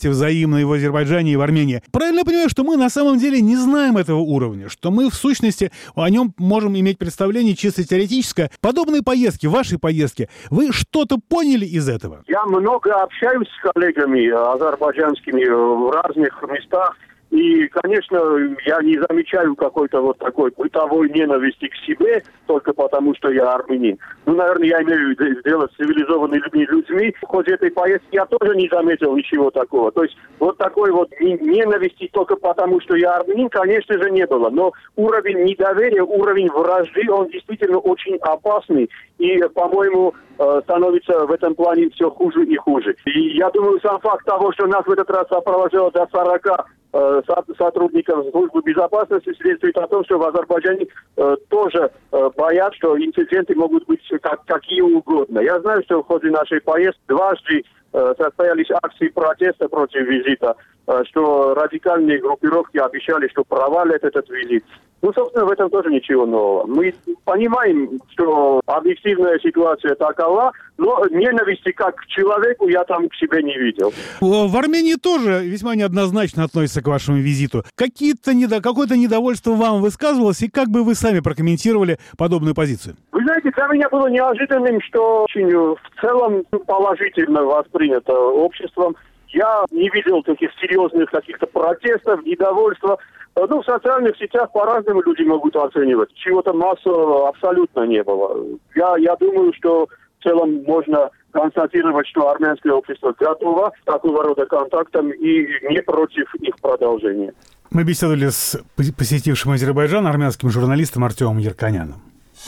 стабильности взаимной в Азербайджане и в Армении. Правильно я понимаю, что мы на самом деле не знаем этого уровня, что мы в сущности о нем можем иметь представление чисто теоретическое. Подобные поездки, ваши поездки, вы что-то поняли из этого? Я много общаюсь с коллегами азербайджанскими в разных местах. И, конечно, я не замечаю какой-то вот такой бытовой ненависти к себе только потому, что я армянин. Ну, наверное, я имею дело с цивилизованными людьми. В ходе этой поездки я тоже не заметил ничего такого. То есть вот такой вот ненависти только потому, что я армянин, конечно же, не было. Но уровень недоверия, уровень вражды, он действительно очень опасный. И, по-моему, становится в этом плане все хуже и хуже. И я думаю, сам факт того, что нас в этот раз сопровождало до сорока сотрудников службы безопасности, свидетельствует о том, что в Азербайджане э, тоже э, боятся, что инциденты могут быть как, какие угодно. Я знаю, что в ходе нашей поездки дважды э, состоялись акции протеста против визита, э, что радикальные группировки обещали, что провалят этот визит. Ну, собственно, в этом тоже ничего нового. Мы понимаем, что объективная ситуация такова, но ненависти как к человеку я там к себе не видел. В Армении тоже весьма неоднозначно относятся к вашему визиту. Какие-то недо... Какое-то недовольство вам высказывалось, и как бы вы сами прокомментировали подобную позицию? Вы знаете, для меня было неожиданным, что очень в целом положительно воспринято обществом. Я не видел таких серьезных каких-то протестов, недовольства. Ну, в социальных сетях по-разному люди могут оценивать. Чего-то массового абсолютно не было. Я, я думаю, что в целом можно констатировать, что армянское общество готово к такого рода контактам и не против их продолжения. Мы беседовали с посетившим Азербайджан армянским журналистом Артемом Ерканяном.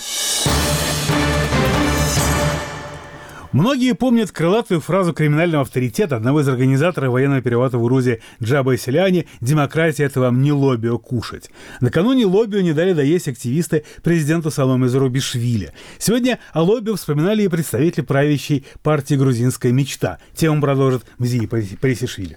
Многие помнят крылатую фразу криминального авторитета одного из организаторов военного переворота в Грузии Джаба Селяни «Демократия – это вам не лоббио кушать». Накануне лоббио не дали доесть активисты президенту Саломе Зурабишвили. Сегодня о лоббио вспоминали и представители правящей партии «Грузинская мечта». Тему продолжит Мзии Парисишвили.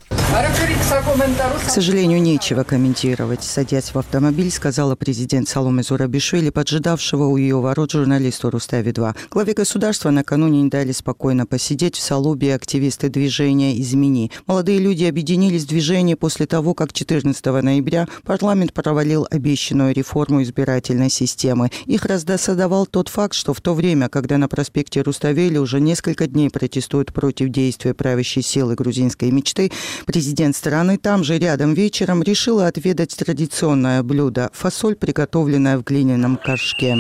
К сожалению, нечего комментировать. Садясь в автомобиль, сказала президент Саломе Зурабишвили, поджидавшего у ее ворот журналисту Рустави-два. Главе государства накануне не дали спокойно посидеть в Салубе активисты движения «Измени». Молодые люди объединились в движение после того, как четырнадцатого ноября парламент провалил обещанную реформу избирательной системы. Их раздосадовал тот факт, что в то время, когда на проспекте Руставели уже несколько дней протестуют против действия правящей силы грузинской мечты, президент страны там же рядом вечером решила отведать традиционное блюдо – фасоль, приготовленная в глиняном горшке.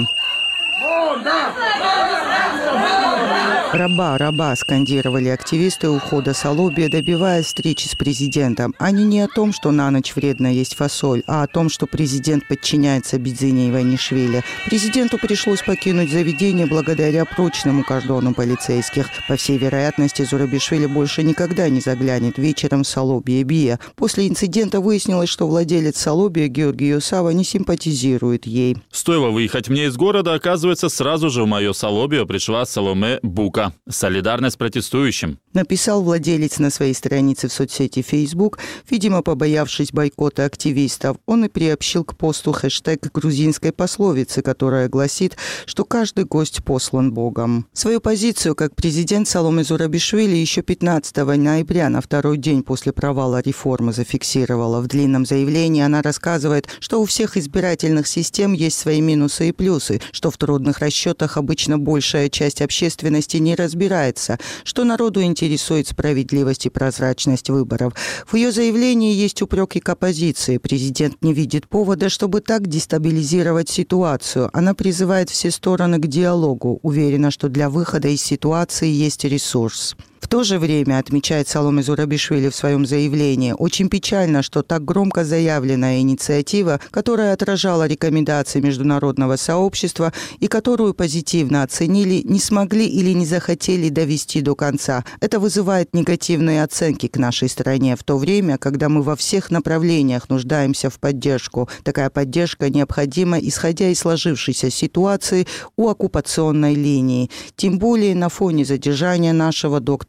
«Раба, раба!» – скандировали активисты у входа Салобия, добиваясь встречи с президентом. Они не о том, что на ночь вредно есть фасоль, а о том, что президент подчиняется Бидзине Иванишвили. Президенту пришлось покинуть заведение благодаря прочному кордону полицейских. По всей вероятности, Зурабишвили больше никогда не заглянет вечером в Салобия Бия. После инцидента выяснилось, что владелец Салобия Георгий Юсава не симпатизирует ей. Стоило выехать мне из города, оказывается, сразу же в мое Салобио пришла Саломе Бука. Солидарность протестующим. Написал владелец на своей странице в соцсети Facebook. Видимо, побоявшись бойкота активистов, он и приобщил к посту хэштег грузинской пословицы, которая гласит, что каждый гость послан Богом. Свою позицию как президент Саломе Зурабишвили еще пятнадцатого ноября, на второй день после провала реформы, зафиксировала. В длинном заявлении она рассказывает, что у всех избирательных систем есть свои минусы и плюсы, что в трудных расчетах обычно большая часть общественности не разбирается, что народу интересует справедливость и прозрачность выборов. В ее заявлении есть упреки к оппозиции. Президент не видит повода, чтобы так дестабилизировать ситуацию. Она призывает все стороны к диалогу, уверена, что для выхода из ситуации есть ресурс. В то же время, отмечает Саломе Зурабишвили в своем заявлении, очень печально, что так громко заявленная инициатива, которая отражала рекомендации международного сообщества и которую позитивно оценили, не смогли или не захотели довести до конца. Это вызывает негативные оценки к нашей стране в то время, когда мы во всех направлениях нуждаемся в поддержку. Такая поддержка необходима, исходя из сложившейся ситуации у оккупационной линии. Тем более на фоне задержания нашего доктора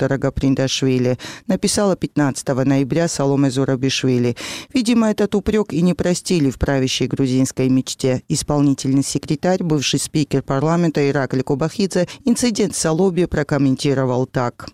Виктора Гаприндашвили, написала пятнадцатого ноября Саломе Зурабишвили. Видимо, этот упрек и не простили в правящей грузинской мечте. Исполнительный секретарь, бывший спикер парламента Ираклий Кобахидзе, инцидент в Салобе прокомментировал так.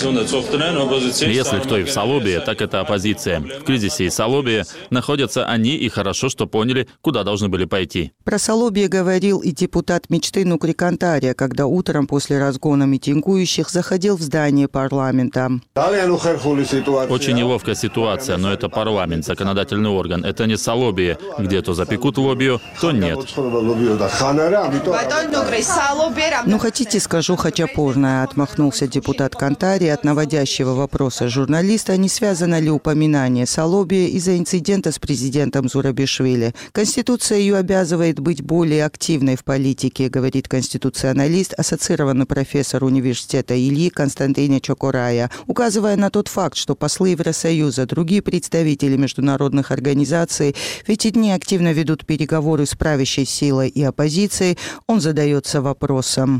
Если кто и в Салобе, так это оппозиция. В кризисе и Салобе находятся они, и хорошо, что поняли, куда должны были пойти. Про Салобе говорил и депутат мечты Нукри Кантария, когда утром после разгона митингующих заходил в здание парламента. Очень неловкая ситуация, но это парламент, законодательный орган. Это не Салобия, где то запекут лоббию, то нет. Ну, хотите, скажу хотя порно, отмахнулся депутат Кантария от наводящего вопроса журналиста, не связано ли упоминание Салобии из-за инцидента с президентом Зурабишвили. Конституция ее обязывает быть более активной в политике, говорит конституционалист, ассоциированный профессор университета Ильи Константин Чокорая, указывая на тот факт, что послы Евросоюза, другие представители международных организаций в эти дни активно ведут переговоры с правящей силой и оппозицией, он задается вопросом.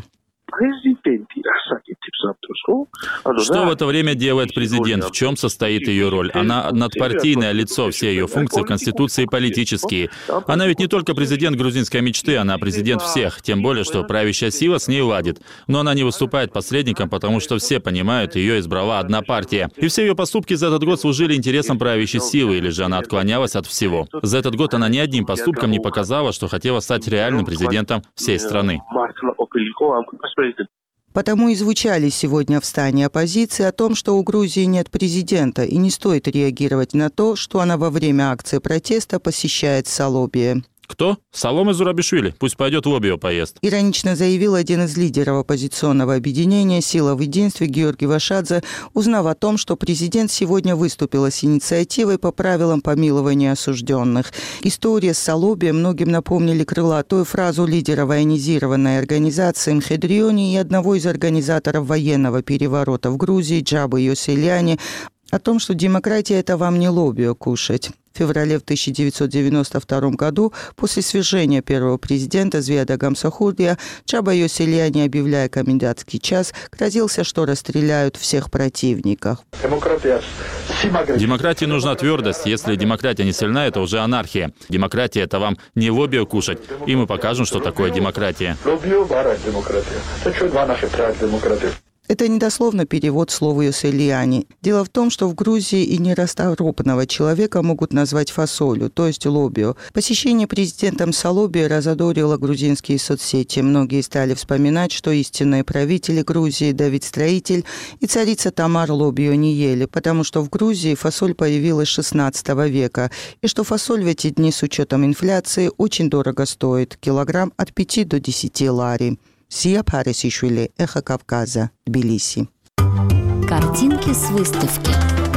Что в это время делает президент? В чем состоит ее роль? Она надпартийное лицо, все ее функции в Конституции политические. Она ведь не только президент грузинской мечты, она президент всех. Тем более, что правящая сила с ней ладит. Но она не выступает посредником, потому что все понимают, ее избрала одна партия. И все ее поступки за этот год служили интересам правящей силы, или же она отклонялась от всего. За этот год она ни одним поступком не показала, что хотела стать реальным президентом всей страны. Потому и звучали сегодня в стане оппозиции о том, что у Грузии нет президента и не стоит реагировать на то, что она во время акции протеста посещает Салобие. Кто? Саломе Зурабишвили. Пусть пойдет в лоббию поест. Иронично заявил один из лидеров оппозиционного объединения «Сила в единстве» Георгий Вашадзе, узнав о том, что президент сегодня выступила с инициативой по правилам помилования осужденных. История с Салобием многим напомнили крылатую фразу лидера военизированной организации Мхедриони и одного из организаторов военного переворота в Грузии Джабы Йоселяни о том, что демократия – это вам не лоббию кушать. В феврале в тысяча девятьсот девяносто втором году, после свержения первого президента Звияда Гамсахурдия, Джаба Йоселяни, объявляя комендантский час, грозился, что расстреляют всех противников. Демократии нужна твердость. Если демократия не сильна, это уже анархия. Демократия – это вам не лоббию кушать. И мы покажем, что такое демократия. Это недословно перевод слова Йоселяни. Дело в том, что в Грузии и нерасторопного человека могут назвать фасолью, то есть лоббию. Посещение президентом Салобии разодорило грузинские соцсети. Многие стали вспоминать, что истинные правители Грузии Давид Строитель и царица Тамар лоббию не ели, потому что в Грузии фасоль появилась с шестнадцатого века, и что фасоль в эти дни с учетом инфляции очень дорого стоит, килограмм от пяти до десяти лари. Сия Парисишвили, Эхо Кавказа, Тбилиси. Картинки с выставки.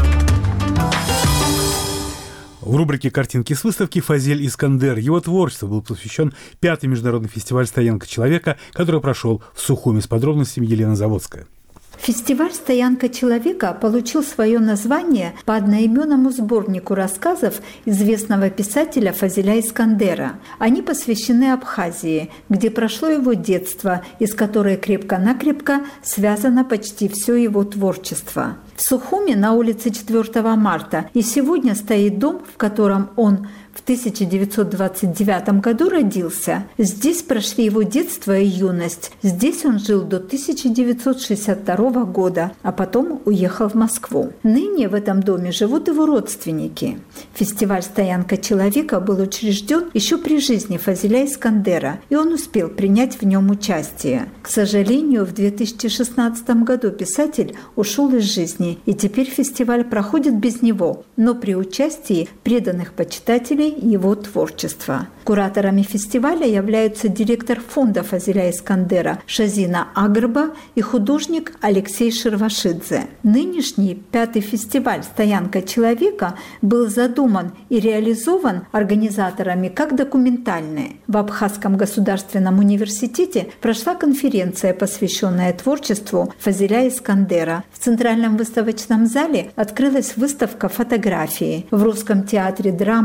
В рубрике «Картинки с выставки» Фазель Искандер. Его творчеству был посвящен пятый международный фестиваль «Стоянка человека», который прошел в Сухуми. С подробностями Елена Заводская. Фестиваль «Стоянка человека» получил свое название по одноименному сборнику рассказов известного писателя Фазеля Искандера. Они посвящены Абхазии, где прошло его детство, и с которой крепко-накрепко связано почти все его творчество. В Сухуми на улице четвёртого марта и сегодня стоит дом, в котором он в тысяча девятьсот двадцать девятом году родился. Здесь прошли его детство и юность. Здесь он жил до тысяча девятьсот шестьдесят второго года, а потом уехал в Москву. Ныне в этом доме живут его родственники. Фестиваль «Стоянка человека» был учрежден еще при жизни Фазеля Искандера, и он успел принять в нем участие. К сожалению, в две тысячи шестнадцатом году писатель ушел из жизни, и теперь фестиваль проходит без него, но при участии преданных почитателей его творчества. Кураторами фестиваля являются директор фонда Фазеля Искандера Шазина Агрба и художник Алексей Шервашидзе. Нынешний пятый фестиваль «Стоянка человека» был задуман и реализован организаторами как документальный. В Абхазском государственном университете прошла конференция, посвященная творчеству Фазеля Искандера. В Центральном выставочном зале открылась выставка фотографии. В Русском театре драмы имени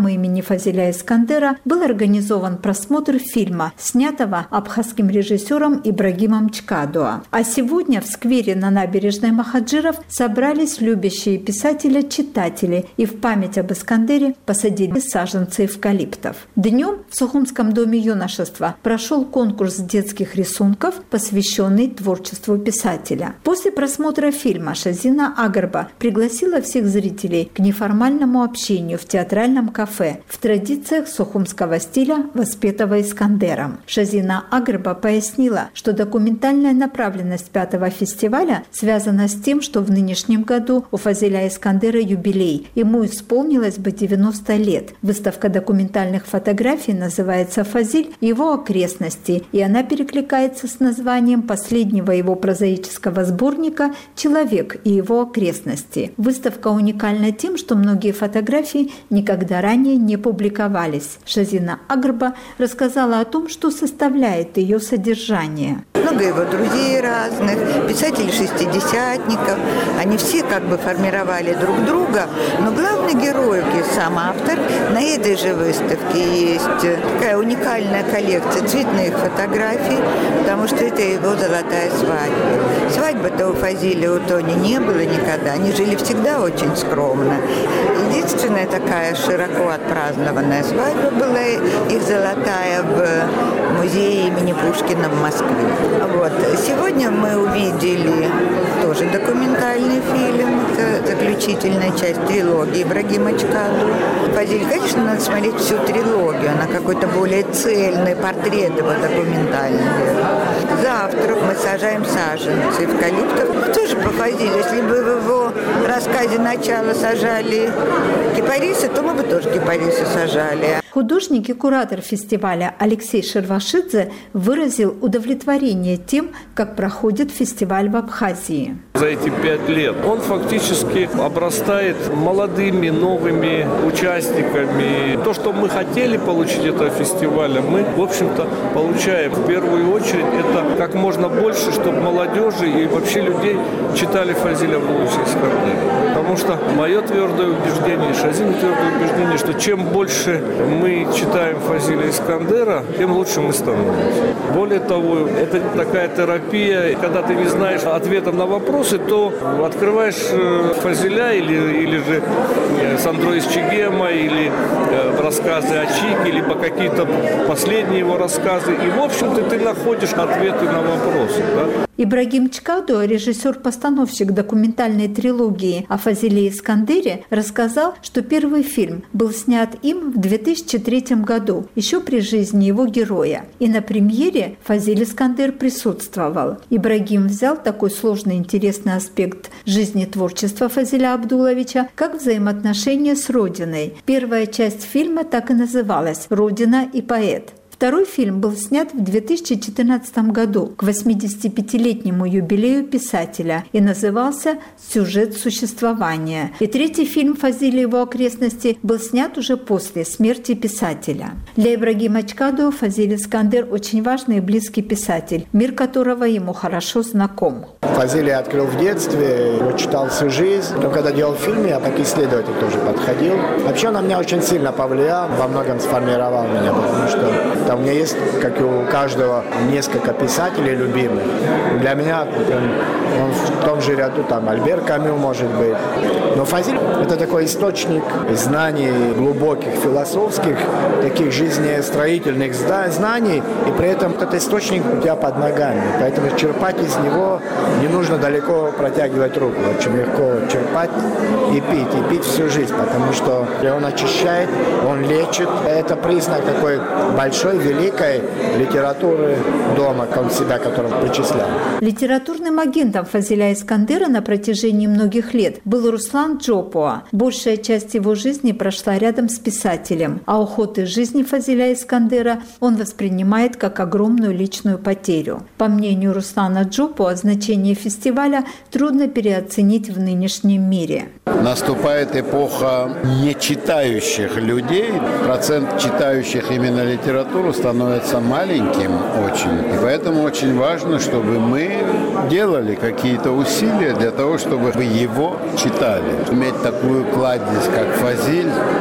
Фазиля Искандера был организован просмотр фильма, снятого абхазским режиссером Ибрагимом Чкадуа. А сегодня в сквере на набережной Махаджиров собрались любящие писателя-читатели и в память об Искандере посадили саженцы эвкалиптов. Днем в Сухумском доме юношества прошел конкурс детских рисунков, посвященный творчеству писателя. После просмотра фильма Шазина Агарба пригласила всех зрителей к неформальному общению в театральном кафе в традициях сухумского стиля, воспетого Искандером. Шазина Агарба пояснила, что документальная направленность пятого фестиваля связана с тем, что в нынешнем году у Фазиля Искандера юбилей. Ему исполнилось бы девяносто лет. Выставка документальных фотографий называется «Фазиль и его окрестности», и она перекликается с названием последнего его прозаического сборника «Человек и его окрестности». Выставка уникальна тем, что многие фотографии никогда ранее не публиковались. Шазина Агарба рассказала о том, что составляет ее содержание. Много его друзей разных, писателей-шестидесятников. Они все как бы формировали друг друга, но главный герой, сам автор, на этой же выставке есть такая уникальная коллекция цветных фотографий, потому что это его золотая свадьба. Свадьбы-то у Фазиля, у Тони не было никогда, они жили всегда очень скромно. Единственная такая широко отпразднованная свадьба была их золотая в музее имени Пушкина в Москве. Вот. Сегодня мы увидели тоже документальный фильм, это заключительная часть трилогии Ибрагима Чкаду. Фазиль, конечно, надо смотреть всю трилогию, она какой-то более цельный портрет его документальный. Завтра мы сажаем саженцы эвкалиптов. Тоже по Фазилю, если бы в его рассказе «Начало» сажали кипарисы, то мы бы тоже кипарисы сажали. Художник и куратор фестиваля Алексей Шервашидзе выразил удовлетворение тем, как проходит фестиваль в Абхазии. За эти пять лет он фактически обрастает молодыми, новыми участниками. То, что мы хотели получить от этого фестиваля, мы, в общем-то, получаем. В первую очередь, это как можно больше, чтобы молодежи и вообще людей читали Фазиля Абдуловича Искандера. Потому что мое твердое убеждение, Шазина твердое убеждение, что чем больше мы читаем Фазиля Искандера, тем лучше мы становимся. Более того, это такая терапия, когда ты не знаешь ответа на вопросы, то открываешь Фазиля или, или же Сандро из Чегема, или рассказы о Чике, либо какие-то последние его рассказы. И, в общем-то, ты находишь ответы на вопросы. Да? Ибрагим Чкаду, режиссер-постановщик документальной трилогии о Фазиле Искандере, рассказал, что первый фильм был снят им в две тысячи третьем году, еще при жизни его героя. И на премьере Фазиль Искандер присутствовал. Ибрагим взял такой сложный интересный аспект жизни творчества Фазиля Абдуловича, как взаимоотношения с Родиной. Первая часть фильма так и называлась «Родина и поэт». Второй фильм был снят в две тысячи четырнадцатом году к восьмидесятипятилетнему юбилею писателя и назывался «Сюжет существования». И третий фильм Фазиля и его окрестности был снят уже после смерти писателя. Для Ибрагима Чкаду Фазиль Искандер очень важный и близкий писатель, мир которого ему хорошо знаком. Фазиль я открыл в детстве, его читал всю жизнь. Но когда делал фильм, я как исследователь тоже подходил. Вообще он на меня очень сильно повлиял, во многом сформировал меня, потому что там у меня есть, как и у каждого, несколько писателей любимых. Для меня он, он в том же ряду, там, Альбер Камю, может быть. Но Фазиль – это такой источник знаний глубоких, философских, таких жизнестроительных знаний, и при этом этот источник у тебя под ногами. Поэтому черпать из него не нужно далеко протягивать руку. Очень легко черпать и пить, и пить всю жизнь, потому что он очищает, он лечит. Это признак такой большой, великой литературы дома, он себя, которого причислял. Литературным агентом Фазиля Искандера на протяжении многих лет был Руслан Джопуа. Большая часть его жизни прошла рядом с писателем, а уход из жизни Фазиля Искандера он воспринимает как огромную личную потерю. По мнению Руслана Джопуа, значение фестиваля трудно переоценить в нынешнем мире. Наступает эпоха нечитающих людей. Процент читающих именно литературу становится маленьким очень. И поэтому очень важно, чтобы мы делали какие-то усилия для того, чтобы его читали. Иметь такую кладезь, как Фазиль,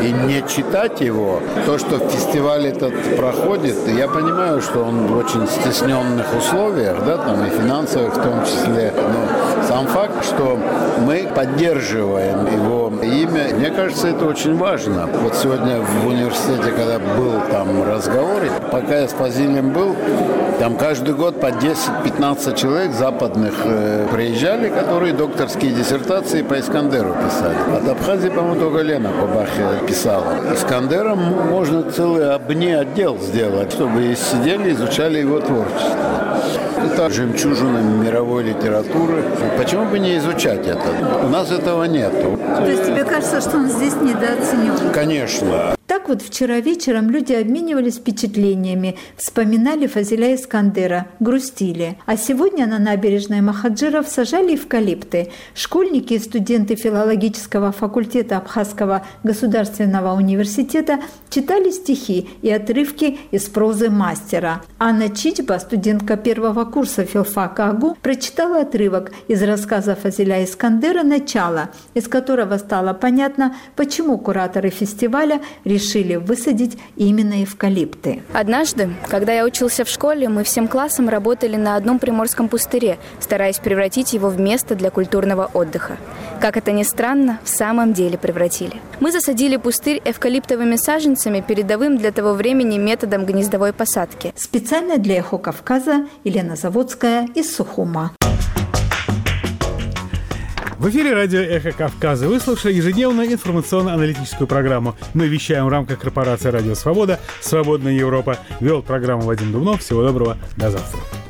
и не читать его. То, что фестиваль этот проходит, я понимаю, что он в очень стесненных условиях, да, там и финансовых в том числе, но сам факт, что мы поддерживаем его имя, мне кажется, это очень важно. Вот сегодня в университете, когда был там разговор, пока я с Фазилем был, там каждый год по десять-пятнадцать человек западных э, приезжали, которые докторские диссертации по Искандеру писали. От Абхазии, по-моему, только Лена Кобахи писала. Искандером можно целый обни отдел сделать, чтобы сидели, изучали его творчество. Это жемчужина мировой литературы. Почему бы не изучать это? У нас этого нет. То есть тебе кажется, что он здесь недооценен? Конечно. Так вот, вчера вечером люди обменивались впечатлениями, вспоминали Фазиля Искандера, грустили. А сегодня на набережной Махаджиров сажали эвкалипты. Школьники и студенты филологического факультета Абхазского государственного университета читали стихи и отрывки из прозы мастера. Анна Чичба, студентка первого курса филфака АГУ, прочитала отрывок из рассказа Фазиля Искандера «Начало», из которого стало понятно, почему кураторы фестиваля решили высадить именно эвкалипты. Однажды, когда я учился в школе, мы всем классом работали на одном приморском пустыре, стараясь превратить его в место для культурного отдыха. Как это ни странно, в самом деле превратили. Мы засадили пустырь эвкалиптовыми саженцами, передовым для того времени методом гнездовой посадки. Специально для «Эхо Кавказа» Елена Заводская из Сухума. В эфире радио «Эхо Кавказа». Вы слушали ежедневную информационно-аналитическую программу. Мы вещаем в рамках корпорации «Радио Свобода». «Свободная Европа». Вел программу Вадим Дубнов. Всего доброго. До завтра.